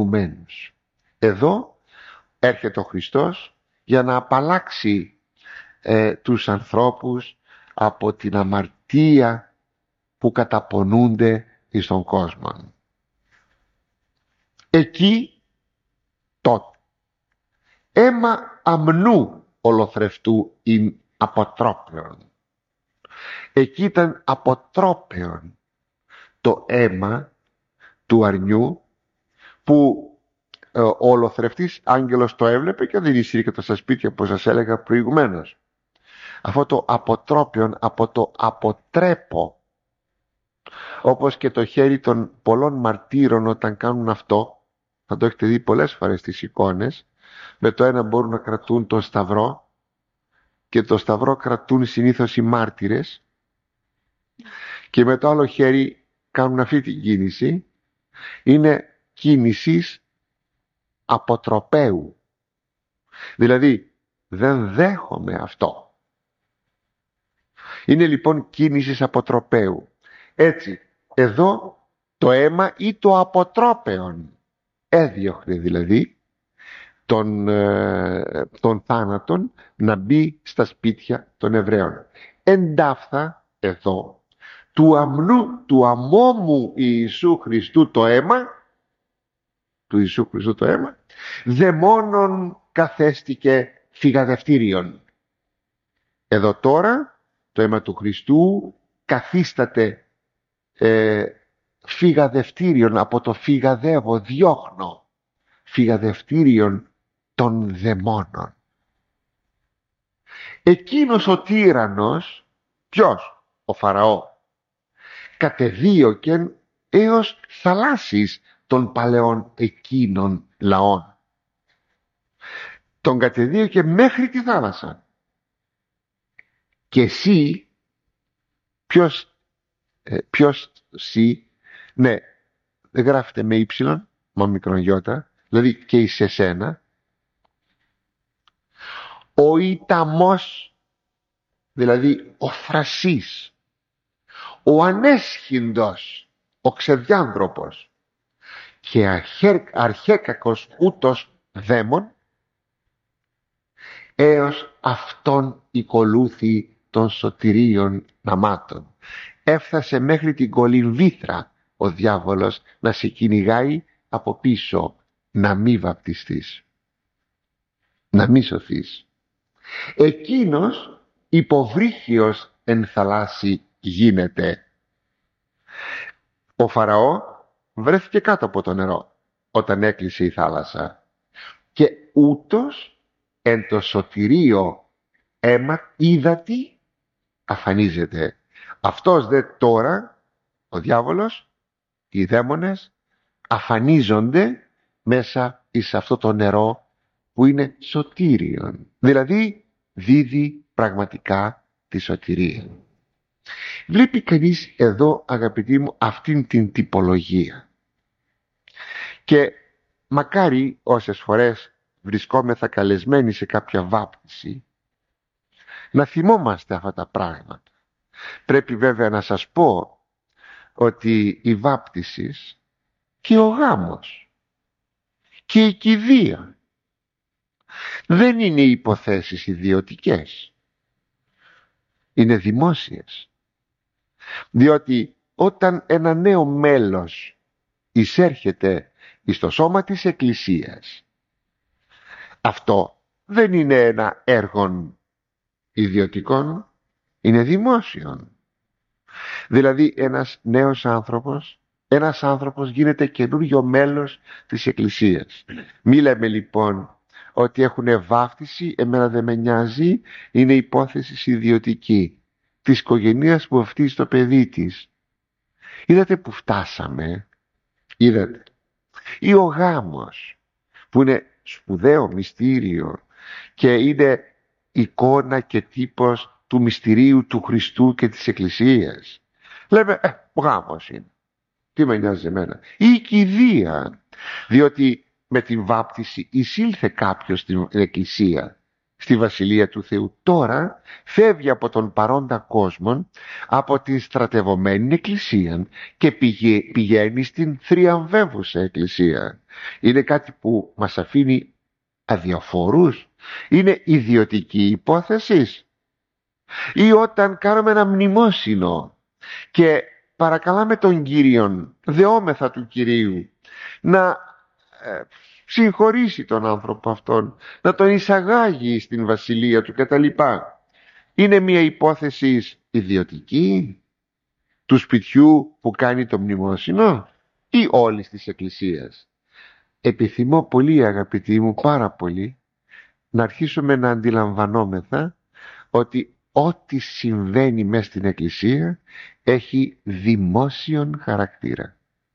καταπονουμένους. Εδώ έρχεται ο Χριστός για να απαλλάξει τους ανθρώπους από την αμαρτία που καταπονούνται εις τον κόσμο. Εκεί τότε αίμα αμνού ολοθρευτού ειν αποτρόπαιον. Εκεί ήταν αποτρόπαιον το αίμα του αρνιού που ο ολοθρευτής άγγελος το έβλεπε και δεν εισήρκεται στα σπίτια, όπως σας έλεγα προηγουμένως. Αυτό το αποτρόπαιον από το αποτρέπω, όπως και το χέρι των πολλών μαρτύρων όταν κάνουν αυτό, θα το έχετε δει πολλές φορές στις εικόνες, με το ένα μπορούν να κρατούν τον σταυρό και το σταυρό κρατούν συνήθως οι μάρτυρες και με το άλλο χέρι κάνουν αυτή την κίνηση. Είναι κίνησης αποτροπαίου, δηλαδή δεν δέχομαι αυτό. Είναι λοιπόν κίνησης αποτροπαίου. Έτσι εδώ το αίμα ή το αποτρόπαιον έδιωχνε δηλαδή των θάνατων να μπει στα σπίτια των Εβραίων. Εντάφθα εδώ του αμνού του αμόμου Ιησού Χριστού το αίμα, του Ιησού Χριστού το αίμα, δε μόνον καθέστηκε φυγαδευτήριον. Εδώ τώρα το αίμα του Χριστού καθίσταται φυγαδευτήριον, από το φυγαδεύω, διώχνω, φυγαδευτήριον των δαιμόνων. Εκείνος ο τύραννος, ποιος? Ο Φαραώ, κατεδίωκεν έως θαλάσσης των παλαιών εκείνων λαών. Τον κατεδίωκε μέχρι τη θάλασσα. Και εσύ, ποιος εσύ? Ναι, δεν γράφεται με ύψιλον, μα μικρόν γιώτα, δηλαδή και εις εσένα. Ο ηταμός, δηλαδή ο θρασής, ο ανέσχυντος, ο ξεδιάνθρωπος και αρχέκακος ούτως δαίμον, έως αυτόν οικολούθη των σωτηρίων ναμάτων. Έφτασε μέχρι την κολυμβήθρα ο διάβολος να σε κυνηγάει από πίσω, να μη βαπτιστείς, να μη σωθείς. Εκείνος υποβρύχιος εν θαλάσσι γίνεται. Ο Φαραώ βρέθηκε κάτω από το νερό όταν έκλεισε η θάλασσα και ούτως εν το σωτηρίο αίμα ύδατη αφανίζεται. Αυτός δε τώρα, ο διάβολος, οι δαίμονες αφανίζονται μέσα εις αυτό το νερό που είναι σωτήριον, δηλαδή δίδει πραγματικά τη σωτηρία. Βλέπει κανείς εδώ, αγαπητοί μου, αυτήν την τυπολογία και μακάρι όσες φορές βρισκόμεθα καλεσμένοι σε κάποια βάπτιση να θυμόμαστε αυτά τα πράγματα. Πρέπει βέβαια να σας πω ότι η βάπτιση και ο γάμος και η κηδεία δεν είναι υποθέσεις ιδιωτικές, είναι δημόσιες. Διότι όταν ένα νέο μέλος εισέρχεται στο σώμα της Εκκλησίας, αυτό δεν είναι ένα έργο ιδιωτικών, είναι δημόσιον. Δηλαδή ένας νέος άνθρωπος γίνεται καινούριο μέλος της Εκκλησίας. Μη λέμε λοιπόν ότι έχουν βάφτιση, εμένα δεν με νοιάζει, είναι υπόθεση ιδιωτική της οικογένειας που βαφτίζει το παιδί της. Είδατε που φτάσαμε? Είδατε? Ή ο γάμος που είναι σπουδαίο μυστήριο και είναι εικόνα και τύπος του μυστηρίου του Χριστού και της Εκκλησίας. Λέμε ο γάμος είναι, τι με νοιάζει εμένα? Ή η κηδεία, διότι με την βάπτιση εισήλθε κάποιος στην Εκκλησία, στη Βασιλεία του Θεού. Τώρα φεύγει από τον παρόντα κόσμο, από την στρατευωμένη Εκκλησία και πηγαίνει στην θριαμβεύουσα Εκκλησία. Είναι κάτι που μας αφήνει αδιαφορούς? Είναι ιδιωτική υπόθεση? Ή όταν κάνουμε ένα μνημόσυνο και παρακαλάμε τον Κύριον, δεόμεθα του Κυρίου, να συγχωρήσει τον άνθρωπο αυτόν, να τον εισαγάγει στην βασιλεία του κτλ. Είναι μια υπόθεση ιδιωτική του σπιτιού που κάνει το μνημόσυνο ή όλης της εκκλησίας? Επιθυμώ πολύ, αγαπητοί μου, πάρα πολύ, να αρχίσουμε να αντιλαμβανόμεθα ότι ό,τι συμβαίνει μέσα στην εκκλησία έχει δημόσιον χαρακτήρα.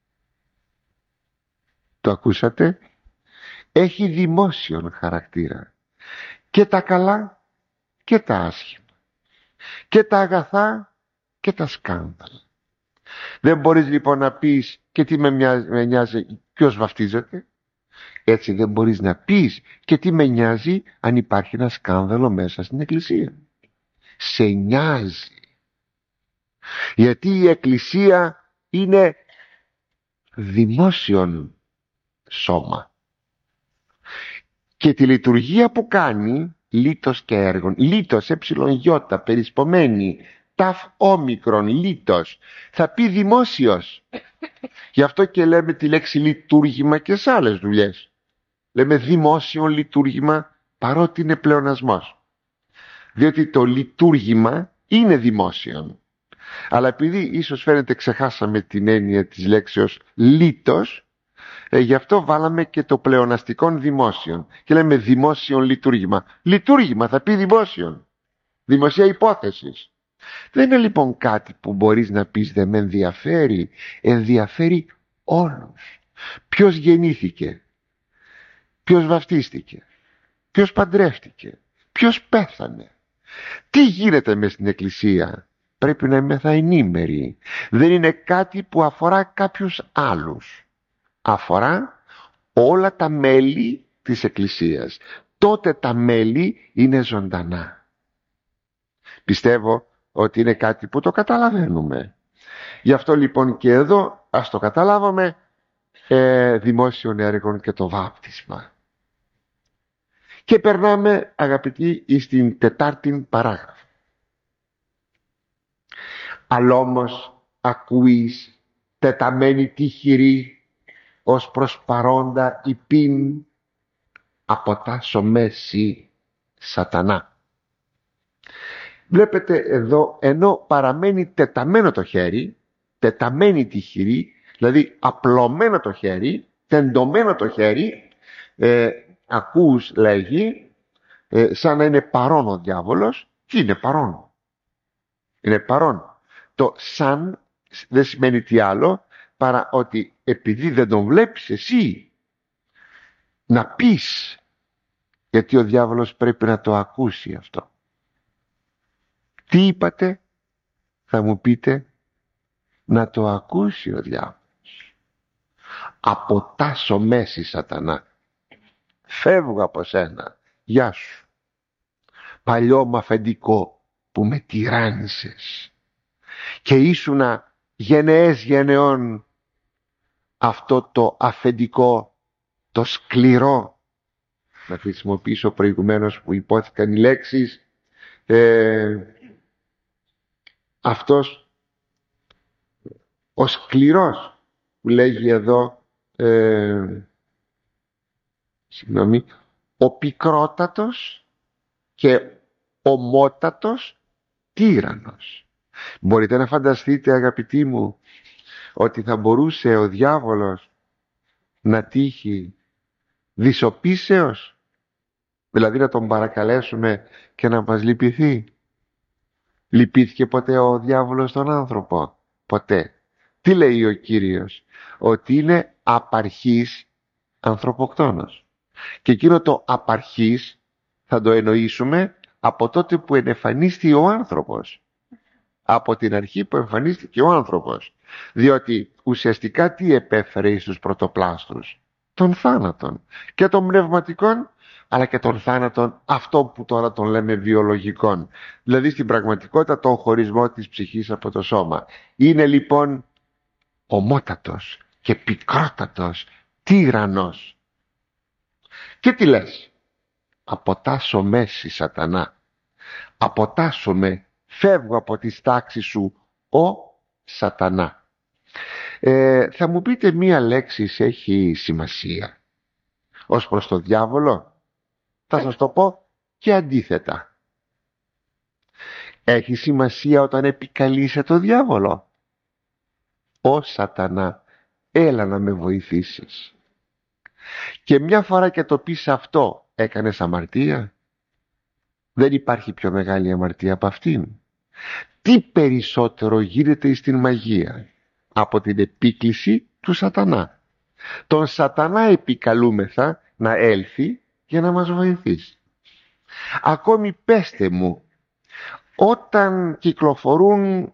Το ακούσατε? Έχει δημόσιον χαρακτήρα. Και τα καλά και τα άσχημα. Και τα αγαθά και τα σκάνδαλα. Δεν μπορείς λοιπόν να πεις και τι με νοιάζει ποιος βαφτίζεται. Έτσι δεν μπορείς να πεις και τι με νοιάζει αν υπάρχει ένα σκάνδαλο μέσα στην εκκλησία. Σε νοιάζει. Γιατί η εκκλησία είναι δημόσιον σώμα. Και τη λειτουργία που κάνει, λίτος και έργων, λίτος γιώτα, περισπομένη, ταφ όμικρον, λίτος, θα πει δημόσιος. Γι' αυτό και λέμε τη λέξη λειτουργήμα και σε άλλες δουλειές. Λέμε δημόσιο λειτουργήμα, παρότι είναι πλεονασμός. Διότι το λειτουργήμα είναι δημόσιο. Αλλά επειδή ίσως φαίνεται ξεχάσαμε την έννοια της λέξεως λίτος, γι' αυτό βάλαμε και το πλεοναστικόν δημόσιον. Και λέμε δημόσιον λειτουργήμα. Λειτουργήμα θα πει δημόσιον. Δημοσία υπόθεσης. Δεν είναι λοιπόν κάτι που μπορείς να πεις δεν με ενδιαφέρει. Ενδιαφέρει όλους. Ποιος γεννήθηκε, ποιος βαφτίστηκε, ποιος παντρεύτηκε, ποιος πέθανε, τι γίνεται μες στην εκκλησία. Πρέπει να είμαστε ενήμεροι. Δεν είναι κάτι που αφορά κάποιους άλλους. Αφορά όλα τα μέλη της εκκλησίας. Τότε τα μέλη είναι ζωντανά. Πιστεύω ότι είναι κάτι που το καταλαβαίνουμε. Γι' αυτό λοιπόν και εδώ ας το καταλάβουμε, δημόσιων έργων και το βάπτισμα. Και περνάμε, αγαπητοί, στην 4η παράγραφο. Αλλόμως ακούεις τεταμένη τυχηρή ως προς παρόντα υπήν αποτάσω μέση σατανά. Βλέπετε εδώ, ενώ παραμένει τεταμένο το χέρι, τεταμένη τυχηρή, δηλαδή απλωμένο το χέρι, τεντωμένο το χέρι, ακούς λέγει, σαν να είναι παρόν ο διάβολος. Τι είναι παρόν? Είναι παρόν. Το σαν δεν σημαίνει τι άλλο παρά ότι επειδή δεν τον βλέπεις εσύ, να πεις, γιατί ο διάβολος πρέπει να το ακούσει αυτό. Τι είπατε? Θα μου πείτε, να το ακούσει ο διάβολος. Αποτάσω μέση σατανά. Φεύγω από σένα. Γεια σου. Παλιό μ' αφεντικό που με τυράννησες και ήσουνα γενεές γενεών αυτό το αφεντικό, το σκληρό. Να χρησιμοποιήσω προηγουμένως που υπόθηκαν οι λέξεις, αυτός ο σκληρός που λέγει εδώ, ο πικρότατος και ομότατος τύραννος. Μπορείτε να φανταστείτε, αγαπητοί μου, ότι θα μπορούσε ο διάβολος να τύχει δυσοπίσεως, δηλαδή να τον παρακαλέσουμε και να μας λυπηθεί? Λυπήθηκε ποτέ ο διάβολος τον άνθρωπο? Ποτέ. Τι λέει ο Κύριος? Ότι είναι απαρχής ανθρωποκτόνος. Και εκείνο το απαρχής θα το εννοήσουμε από τότε που εμφανίστηκε ο άνθρωπος. Από την αρχή που εμφανίστηκε ο άνθρωπος. Διότι ουσιαστικά τι επέφερε στους πρωτοπλάστους? Τον θάνατον. Και των πνευματικών, αλλά και των θάνατων, αυτό που τώρα τον λέμε βιολογικών. Δηλαδή στην πραγματικότητα τον χωρισμό της ψυχής από το σώμα. Είναι λοιπόν ομότατος και πικρότατος τύραννος. Και τι λες? Αποτάσω μέση σατανά. Αποτάσσομαι Φεύγω από τις τάξεις σου, ο Σατανά. Θα μου πείτε, μία λέξη έχει σημασία ως προς το διάβολο? Θα σας το πω και αντίθετα. Έχει σημασία όταν επικαλείσαι το διάβολο. Ω Σατανά, έλα να με βοηθήσεις. Και μια φορά και το πεις αυτό, έκανες αμαρτία? Δεν υπάρχει πιο μεγάλη αμαρτία από αυτήν. Τι περισσότερο γίνεται στην μαγεία από την επίκληση του Σατανά? Τον Σατανά επικαλούμεθα να έλθει για να μας βοηθήσει. Ακόμη πέστε μου, όταν κυκλοφορούν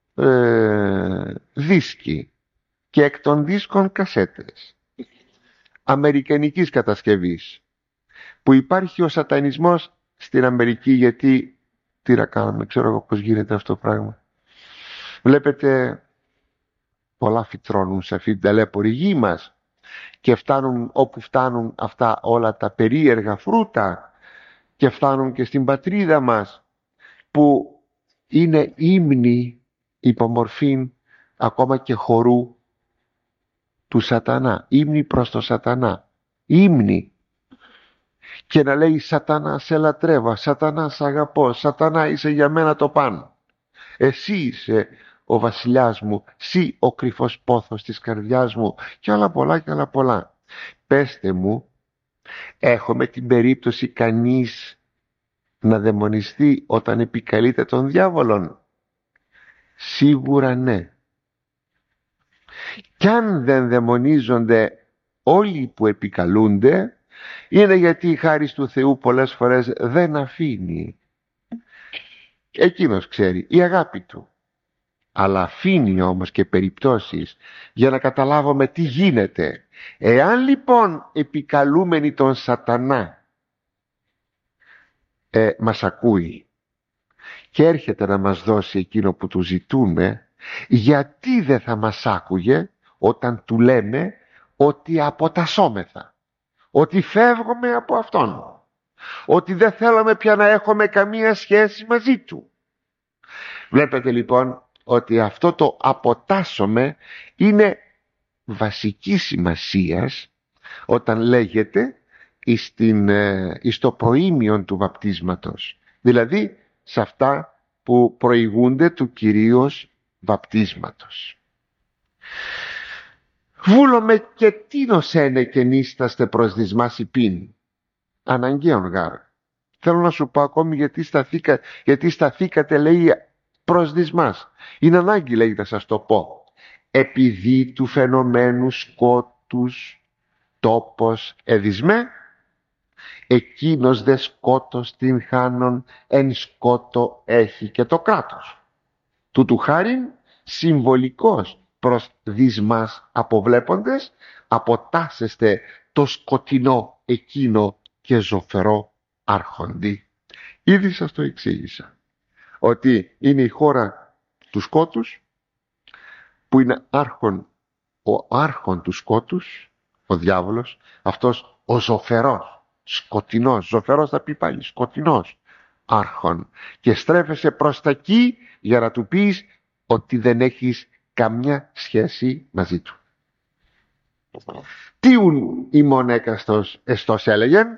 δίσκοι και εκ των δίσκων κασέτες αμερικανικής κατασκευής, που υπάρχει ο σατανισμός στην Αμερική, γιατί τι να κάνουμε, ξέρω εγώ πως γίνεται αυτό το πράγμα. Βλέπετε, πολλά φυτρώνουν σε αυτή την ταλέπορη γη μας και φτάνουν όπου φτάνουν αυτά όλα τα περίεργα φρούτα, και φτάνουν και στην πατρίδα μας, που είναι ύμνοι υπομορφήν ακόμα και χορού του Σατανά, ύμνοι προς το Σατανά, ύμνοι. Και να λέει Σατανά σε λατρεύω, Σατανά σε αγαπώ, Σατανά είσαι για μένα το παν, εσύ είσαι ο βασιλιάς μου, εσύ ο κρυφός πόθος της καρδιάς μου, και άλλα πολλά και άλλα πολλά. Πέστε μου, έχουμε την περίπτωση κανείς να δαιμονιστεί όταν επικαλείται τον διάβολον? Σίγουρα ναι. Κι αν δεν δαιμονίζονται όλοι που επικαλούνται, είναι γιατί η χάρις του Θεού πολλές φορές δεν αφήνει. Εκείνος ξέρει, η αγάπη του. Αλλά αφήνει όμως και περιπτώσεις για να καταλάβουμε τι γίνεται. Εάν λοιπόν επικαλούμενοι τον Σατανά μας ακούει και έρχεται να μας δώσει εκείνο που του ζητούμε, γιατί δεν θα μας άκουγε όταν του λέμε ότι αποτασσόμεθα, ότι φεύγουμε από αυτόν, ότι δεν θέλουμε πια να έχουμε καμία σχέση μαζί του? Βλέπετε λοιπόν ότι αυτό το αποτάσσομαι είναι βασική σημασίας όταν λέγεται στο προήμιον του βαπτίσματος, δηλαδή σε αυτά που προηγούνται του κυρίως βαπτίσματος. Βούλομαι και τίνος ένε και νίσταστε προς δυσμάς υπήν, αναγκαίον γάρ. Θέλω να σου πω ακόμη γιατί σταθήκατε, λέει, προς δυσμάς. Είναι ανάγκη, λέει, να σας το πω. Επειδή του φαινομένου σκότους τόπος εδυσμέ, εκείνος δε σκότος την χάνον εν σκότο έχει και το κράτος. Τούτου χάριν συμβολικός προς δυσμάς αποβλέποντες, αποτάσσεστε το σκοτεινό εκείνο και ζωφερό άρχοντι. Ήδη σας το εξήγησα ότι είναι η χώρα του σκότους, που είναι ο άρχον του σκότους, ο διάβολος, αυτός ο ζωφερός, σκοτεινός, ζωφερός θα πει πάλι, σκοτεινός άρχον, και στρέφεσαι προς τα εκεί για να του πεις ότι δεν έχεις καμιά σχέση μαζί του. Τι ουν ημών έκαστος εστός έλεγεν?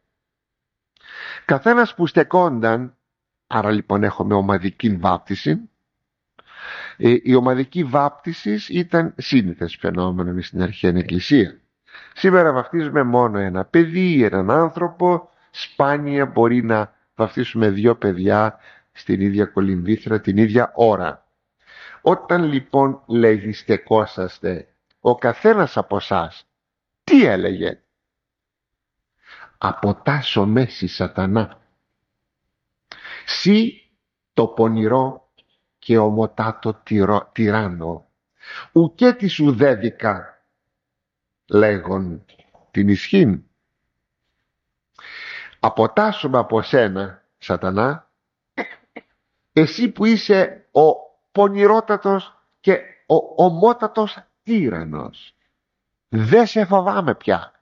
Καθένας που στεκόνταν, άρα λοιπόν έχουμε ομαδική βάπτιση. Η ομαδική βάπτιση ήταν σύνηθες φαινόμενο στην αρχαία εκκλησία. Σήμερα βαφτίζουμε μόνο ένα παιδί, έναν άνθρωπο. Σπάνια μπορεί να βαφτίσουμε 2 παιδιά στην ίδια κολυμβήθρα την ίδια ώρα. Όταν λοιπόν λέγει στεκόσαστε, ο καθένας από εσάς τι έλεγε? Αποτάσω μέση Σατανά, σύ το πονηρό και ομοτάτο τυράννο, ουκέ τη σου δέδικα λέγον την ισχύν. Αποτάσσομαι από σένα, Σατανά, εσύ που είσαι ο πονηρότατος και ο ομότατος τύραννος. Δεν σε φοβάμαι πια.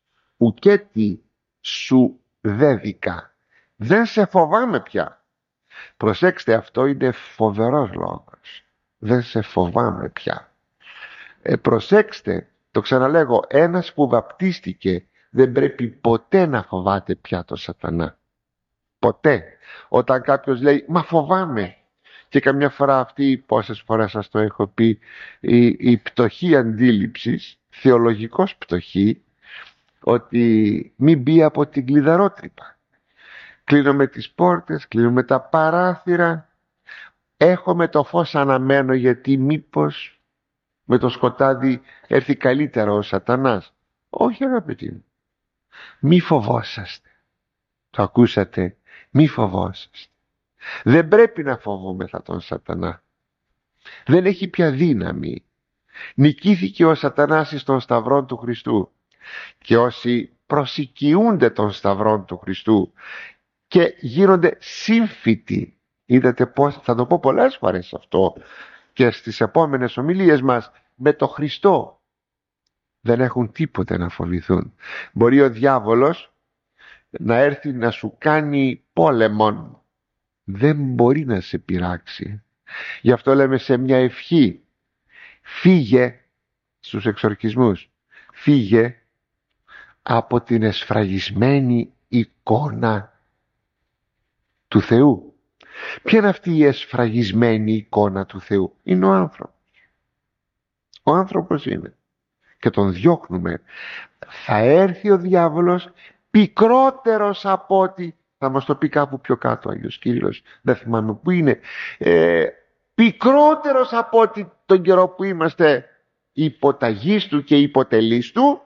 Ουκέ τι σου δέδικα. Δεν σε φοβάμαι πια. Προσέξτε, αυτό είναι φοβερός λόγος. Δεν σε φοβάμαι πια. Προσέξτε, το ξαναλέγω, ένας που βαπτίστηκε δεν πρέπει ποτέ να φοβάται πια το σατανά. Ποτέ. Όταν κάποιος λέει «μα φοβάμαι», και καμιά φορά αυτή, πόσες φορές σας το έχω πει, η πτωχή αντίληψης, θεολογικός πτωχή, ότι μην μπει από την κλειδαρότρυπα. Κλείνουμε τις πόρτες, κλείνουμε τα παράθυρα, έχουμε το φως αναμένο, γιατί μήπως με το σκοτάδι έρθει καλύτερα ο σατανάς. Όχι, αγαπητοί μου, μη φοβόσαστε. Το ακούσατε, μη φοβόσαστε. Δεν πρέπει να φοβόμεθα τον σατανά. Δεν έχει πια δύναμη. Νικήθηκε ο σατανάς στον σταυρό του Χριστού. Και όσοι προσοικιούνται των σταυρών του Χριστού και γίνονται σύμφυτοι, είδατε πώς, θα το πω πολλές φορές αυτό και στις επόμενες ομιλίες μας, με το Χριστό, δεν έχουν τίποτε να φοβηθούν. Μπορεί ο διάβολος να έρθει να σου κάνει πόλεμον, δεν μπορεί να σε πειράξει. Γι' αυτό λέμε σε μια ευχή, φύγε στους εξορκισμούς, φύγε από την εσφραγισμένη εικόνα του Θεού. Ποια είναι αυτή η εσφραγισμένη εικόνα του Θεού? Είναι ο άνθρωπος. Ο άνθρωπος είναι. Και τον διώχνουμε. Θα έρθει ο διάβολος πικρότερος από ό,τι, θα μας το πει κάπου πιο κάτω Άγιος Κύριλλος, δεν θυμάμαι που είναι, πικρότερος από ό,τι τον καιρό που είμαστε υποταγής του και υποτελείς του,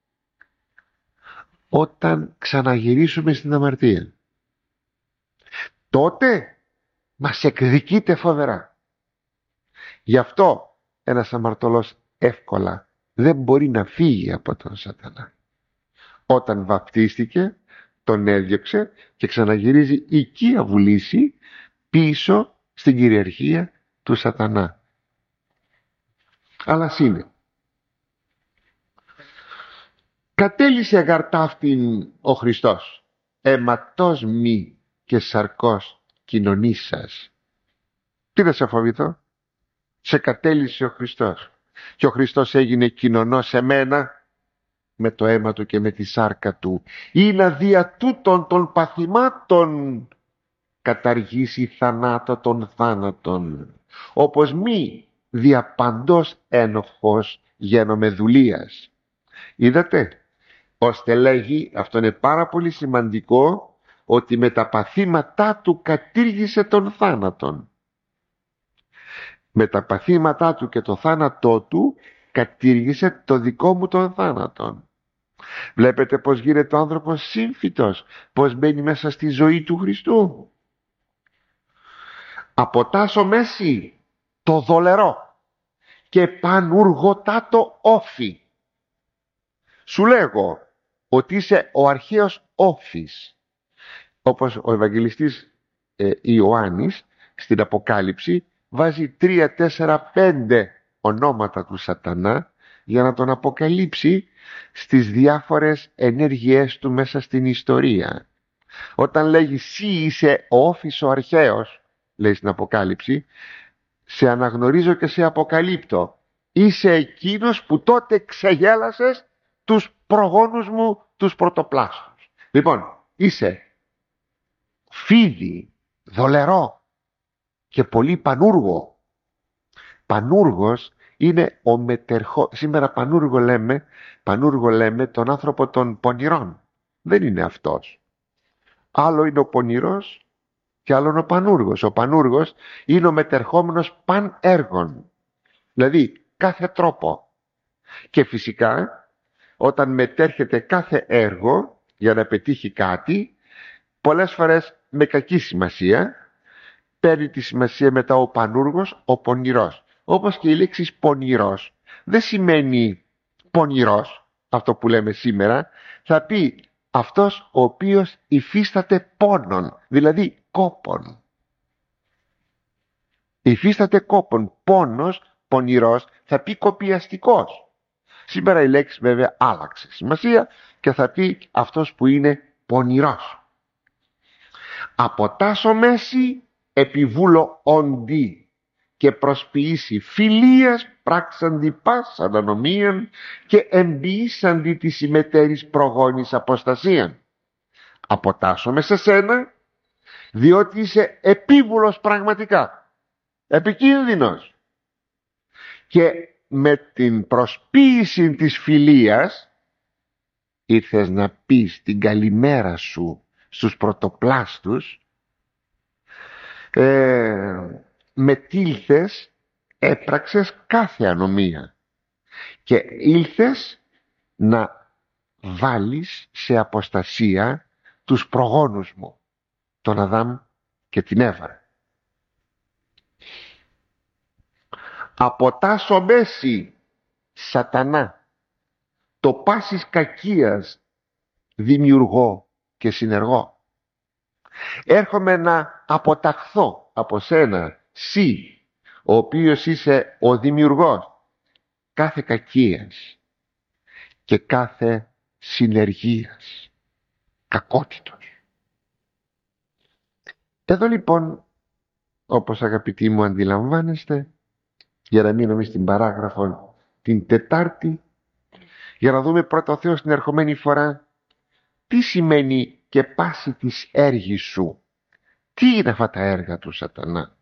όταν ξαναγυρίσουμε στην αμαρτία. Τότε μας εκδικείται φοβερά. Γι' αυτό ένας αμαρτωλός εύκολα δεν μπορεί να φύγει από τον σατανά. Όταν βαπτίστηκε, τον έδιωξε και ξαναγυρίζει οικία βουλήσει πίσω στην κυριαρχία του σατανά. Αλλά είναι. Κατέλυσε αγαρτάφτην ο Χριστός, αιματός μη και σαρκός κοινωνής σας. Τι να σε φοβηθώ? Σε κατέλυσε ο Χριστός. Και ο Χριστός έγινε κοινωνός σε μένα με το αίμα του και με τη σάρκα του. Ή να δια τούτων των παθημάτων καταργήσει θανάτο των θάνατων. Όπως μη δια παντός ένοχος γένομαι δουλείας. Είδατε, ώστε λέγει, αυτό είναι πάρα πολύ σημαντικό, ότι με τα παθήματά του κατήργησε τον θάνατον. Με τα παθήματά του και το θάνατό του κατήργησε το δικό μου τον θάνατον. Βλέπετε πως γίνεται ο άνθρωπος σύμφυτος, πως μπαίνει μέσα στη ζωή του Χριστού. Αποτάσω μέση το δολερό και πανουργοτάτο όφι. Σου λέγω ότι είσαι ο αρχαίος όφης, όπως ο Ευαγγελιστής Ιωάννης στην Αποκάλυψη βάζει 3, 4, 5 ονόματα του σατανά για να τον αποκαλύψει στις διάφορες ενέργειές του μέσα στην ιστορία. Όταν λέγει «Συ είσαι ο όφης ο αρχαίος», λέει στην Αποκάλυψη, σε αναγνωρίζω και σε αποκαλύπτω. Είσαι εκείνος που τότε ξεγέλασες τους προγόνους μου, τους πρωτοπλάστους. Λοιπόν, είσαι φίδι, δολερό και πολύ πανούργο. Πανούργος είναι ο σήμερα πανούργο λέμε τον άνθρωπο των πονηρών. Δεν είναι αυτός. Άλλο είναι ο πονηρός και άλλο είναι ο πανούργος. Ο πανούργος είναι ο μετερχόμενος παν έργων. Δηλαδή κάθε τρόπο. Και φυσικά όταν μετέρχεται κάθε έργο για να πετύχει κάτι, πολλές φορές με κακή σημασία, παίρνει τη σημασία μετά ο πανούργος, ο πονηρός. Όπως και η λέξη πονηρός δεν σημαίνει πονηρός, αυτό που λέμε σήμερα, θα πει αυτός ο οποίος υφίσταται πόνον, δηλαδή κόπον. Υφίσταται κόπον, πόνος, πονηρός, θα πει κοπιαστικός. Σήμερα η λέξη βέβαια άλλαξε σημασία και θα πει αυτός που είναι πονηρός. Αποτάσω μέση επιβούλο όντι και προσποιήσει φιλίας πράξαντι πάσαν ανομίαν και εμποιήσαντι της ημετέρης προγόνης αποστασίαν. Αποτάσσομαι σε σένα, διότι είσαι επίβουλος πραγματικά, επικίνδυνος, και με την προσποίηση της φιλίας ήρθες να πεις την καλημέρα σου στους πρωτοπλάστους, μετήλθες, έπραξες κάθε ανομία και ήλθες να βάλεις σε αποστασία τους προγόνους μου, τον Αδάμ και την Εύα. Αποτάσω μέση, σατανά, το πάσης κακίας δημιουργώ και συνεργώ. Έρχομαι να αποταχθώ από σένα, σύ, ο οποίος είσαι ο δημιουργός κάθε κακίας και κάθε συνεργίας, κακότητος. Εδώ λοιπόν, όπως αγαπητοί μου αντιλαμβάνεστε, για να μείνουμε στην παράγραφο την Τετάρτη, για να δούμε πρώτα ο Θεός την ερχομένη φορά τι σημαίνει και πάση της έργης σου. Τι είναι αυτά τα έργα του σατανά.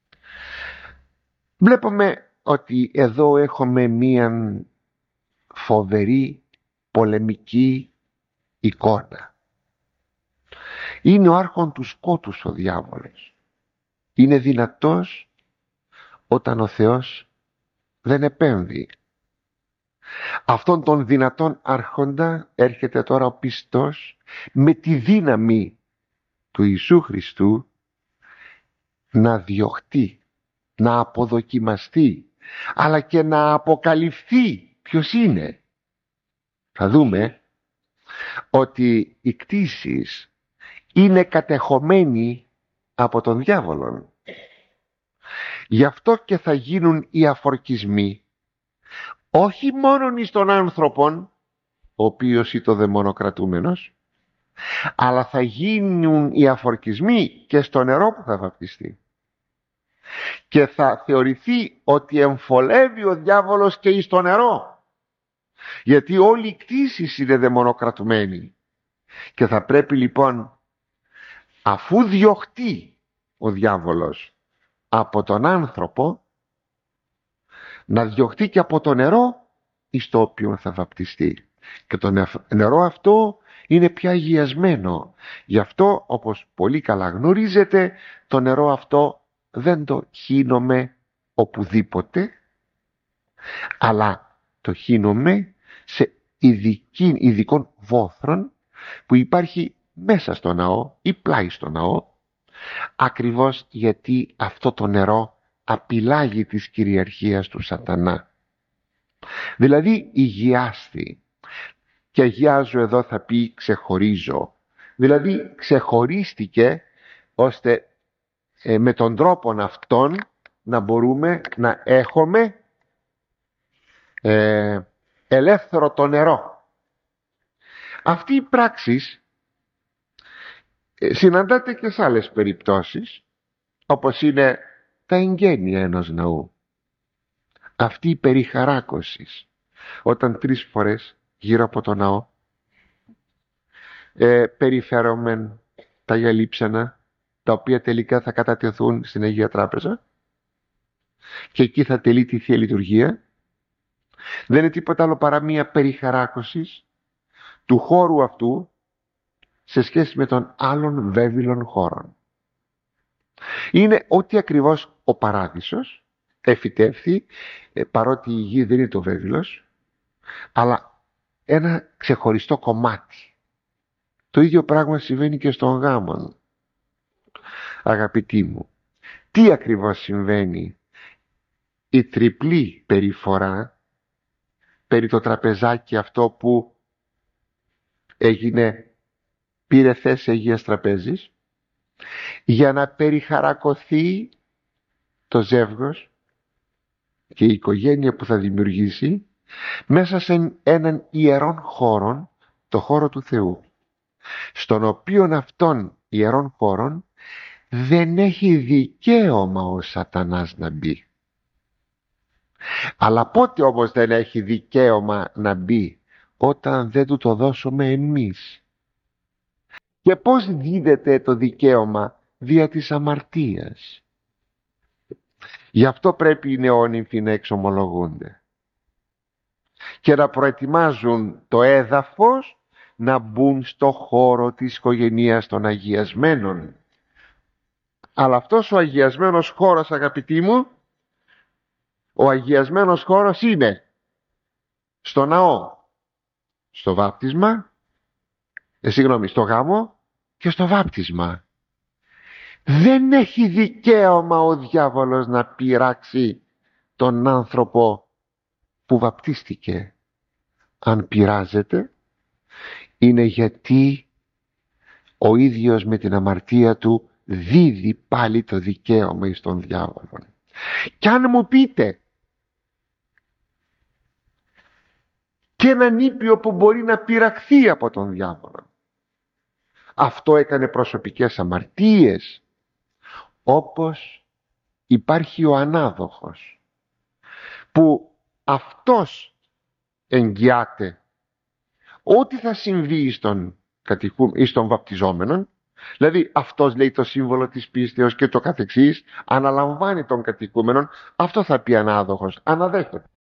Βλέπουμε ότι εδώ έχουμε μία φοβερή πολεμική εικόνα. Είναι ο άρχον του σκότους ο διάβολος. Είναι δυνατός όταν ο Θεός δεν επέμβει. Αυτόν τον δυνατόν άρχοντα έρχεται τώρα ο πιστός με τη δύναμη του Ιησού Χριστού να διωχτεί, να αποδοκιμαστεί, αλλά και να αποκαλυφθεί ποιος είναι. Θα δούμε ότι οι κτήσεις είναι κατεχομένοι από τον διάβολο. Γι' αυτό και θα γίνουν οι αφορκισμοί όχι μόνον εις τον άνθρωπον, ο οποίος είναι το δαιμονοκρατούμενος, αλλά θα γίνουν οι αφορκισμοί και στο νερό που θα βαπτιστεί. Και θα θεωρηθεί ότι εμφολεύει ο διάβολος και εις το νερό, γιατί όλοι οι κτήσεις είναι δαιμονοκρατουμένοι. Και θα πρέπει λοιπόν, αφού διωχτεί ο διάβολος από τον άνθρωπο, να διωχτεί και από το νερό εις το οποίο θα βαπτιστεί. Και το νερό αυτό είναι πια αγιασμένο. Γι' αυτό, όπως πολύ καλά γνωρίζετε, το νερό αυτό δεν το χύνομαι οπουδήποτε, αλλά το χύνομαι σε ειδικών βόθρων που υπάρχει μέσα στο ναό ή πλάι στο ναό, ακριβώς γιατί αυτό το νερό απειλάγει της κυριαρχίας του σατανά. Δηλαδή υγιάστη. Και αγιάζω εδώ θα πει ξεχωρίζω. Δηλαδή ξεχωρίστηκε ώστε με τον τρόπο αυτόν να μπορούμε να έχουμε ελεύθερο το νερό. Αυτή η πράξη συναντάται και σε άλλες περιπτώσεις, όπως είναι τα εγγένεια ενός ναού. Αυτή η περιχαράκωση, όταν 3 φορές γύρω από το ναό περιφέρομεν τα γυαλίψανα, τα οποία τελικά θα κατατεθούν στην Αγία Τράπεζα και εκεί θα τελεί τη Θεία Λειτουργία, δεν είναι τίποτα άλλο παρά μία περιχαράκωση του χώρου αυτού σε σχέση με τον άλλων βέβυλων χώρων. Είναι ότι ακριβώς ο παράδεισος εφυτεύθη, παρότι η γη δεν είναι το βέβυλος, αλλά ένα ξεχωριστό κομμάτι. Το ίδιο πράγμα συμβαίνει και στον γάμο. Αγαπητοί μου, τι ακριβώς συμβαίνει? Η τριπλή περιφορά περί το τραπεζάκι αυτό που πήρε θέση Αγίας Τραπέζης, για να περιχαρακωθεί το ζεύγος και η οικογένεια που θα δημιουργήσει μέσα σε έναν ιερόν χώρο, το χώρο του Θεού, στον οποίον αυτόν ιερόν χώρον δεν έχει δικαίωμα ο σατανάς να μπει. Αλλά πότε όμως δεν έχει δικαίωμα να μπει? Όταν δεν του το δώσουμε εμείς. Και πώς δίδεται το δικαίωμα? Δια της αμαρτίας. Γι' αυτό πρέπει οι νεόνυμφοι να εξομολογούνται και να προετοιμάζουν το έδαφος να μπουν στο χώρο της οικογένειας των αγιασμένων. Αλλά αυτός ο αγιασμένος χώρος, αγαπητοί μου, ο αγιασμένος χώρος είναι στο ναό, στο βάπτισμα, στο γάμο και στο βάπτισμα. Δεν έχει δικαίωμα ο διάβολος να πειράξει τον άνθρωπο που βαπτίστηκε. Αν πειράζεται, είναι γιατί ο ίδιος με την αμαρτία του δίδει πάλι το δικαίωμα εις τον διάβολο. Κι αν μου πείτε και έναν ήπιο που μπορεί να πειραχθεί από τον διάβολο, αυτό έκανε προσωπικές αμαρτίες, όπως υπάρχει ο ανάδοχος που αυτός εγγυάται ό,τι θα συμβεί στον βαπτιζόμενον. Δηλαδή αυτός λέει το σύμβολο της πίστεως και το καθεξής, αναλαμβάνει τον κατοικούμενον. Αυτό θα πει ανάδοχος, αναδέχεται.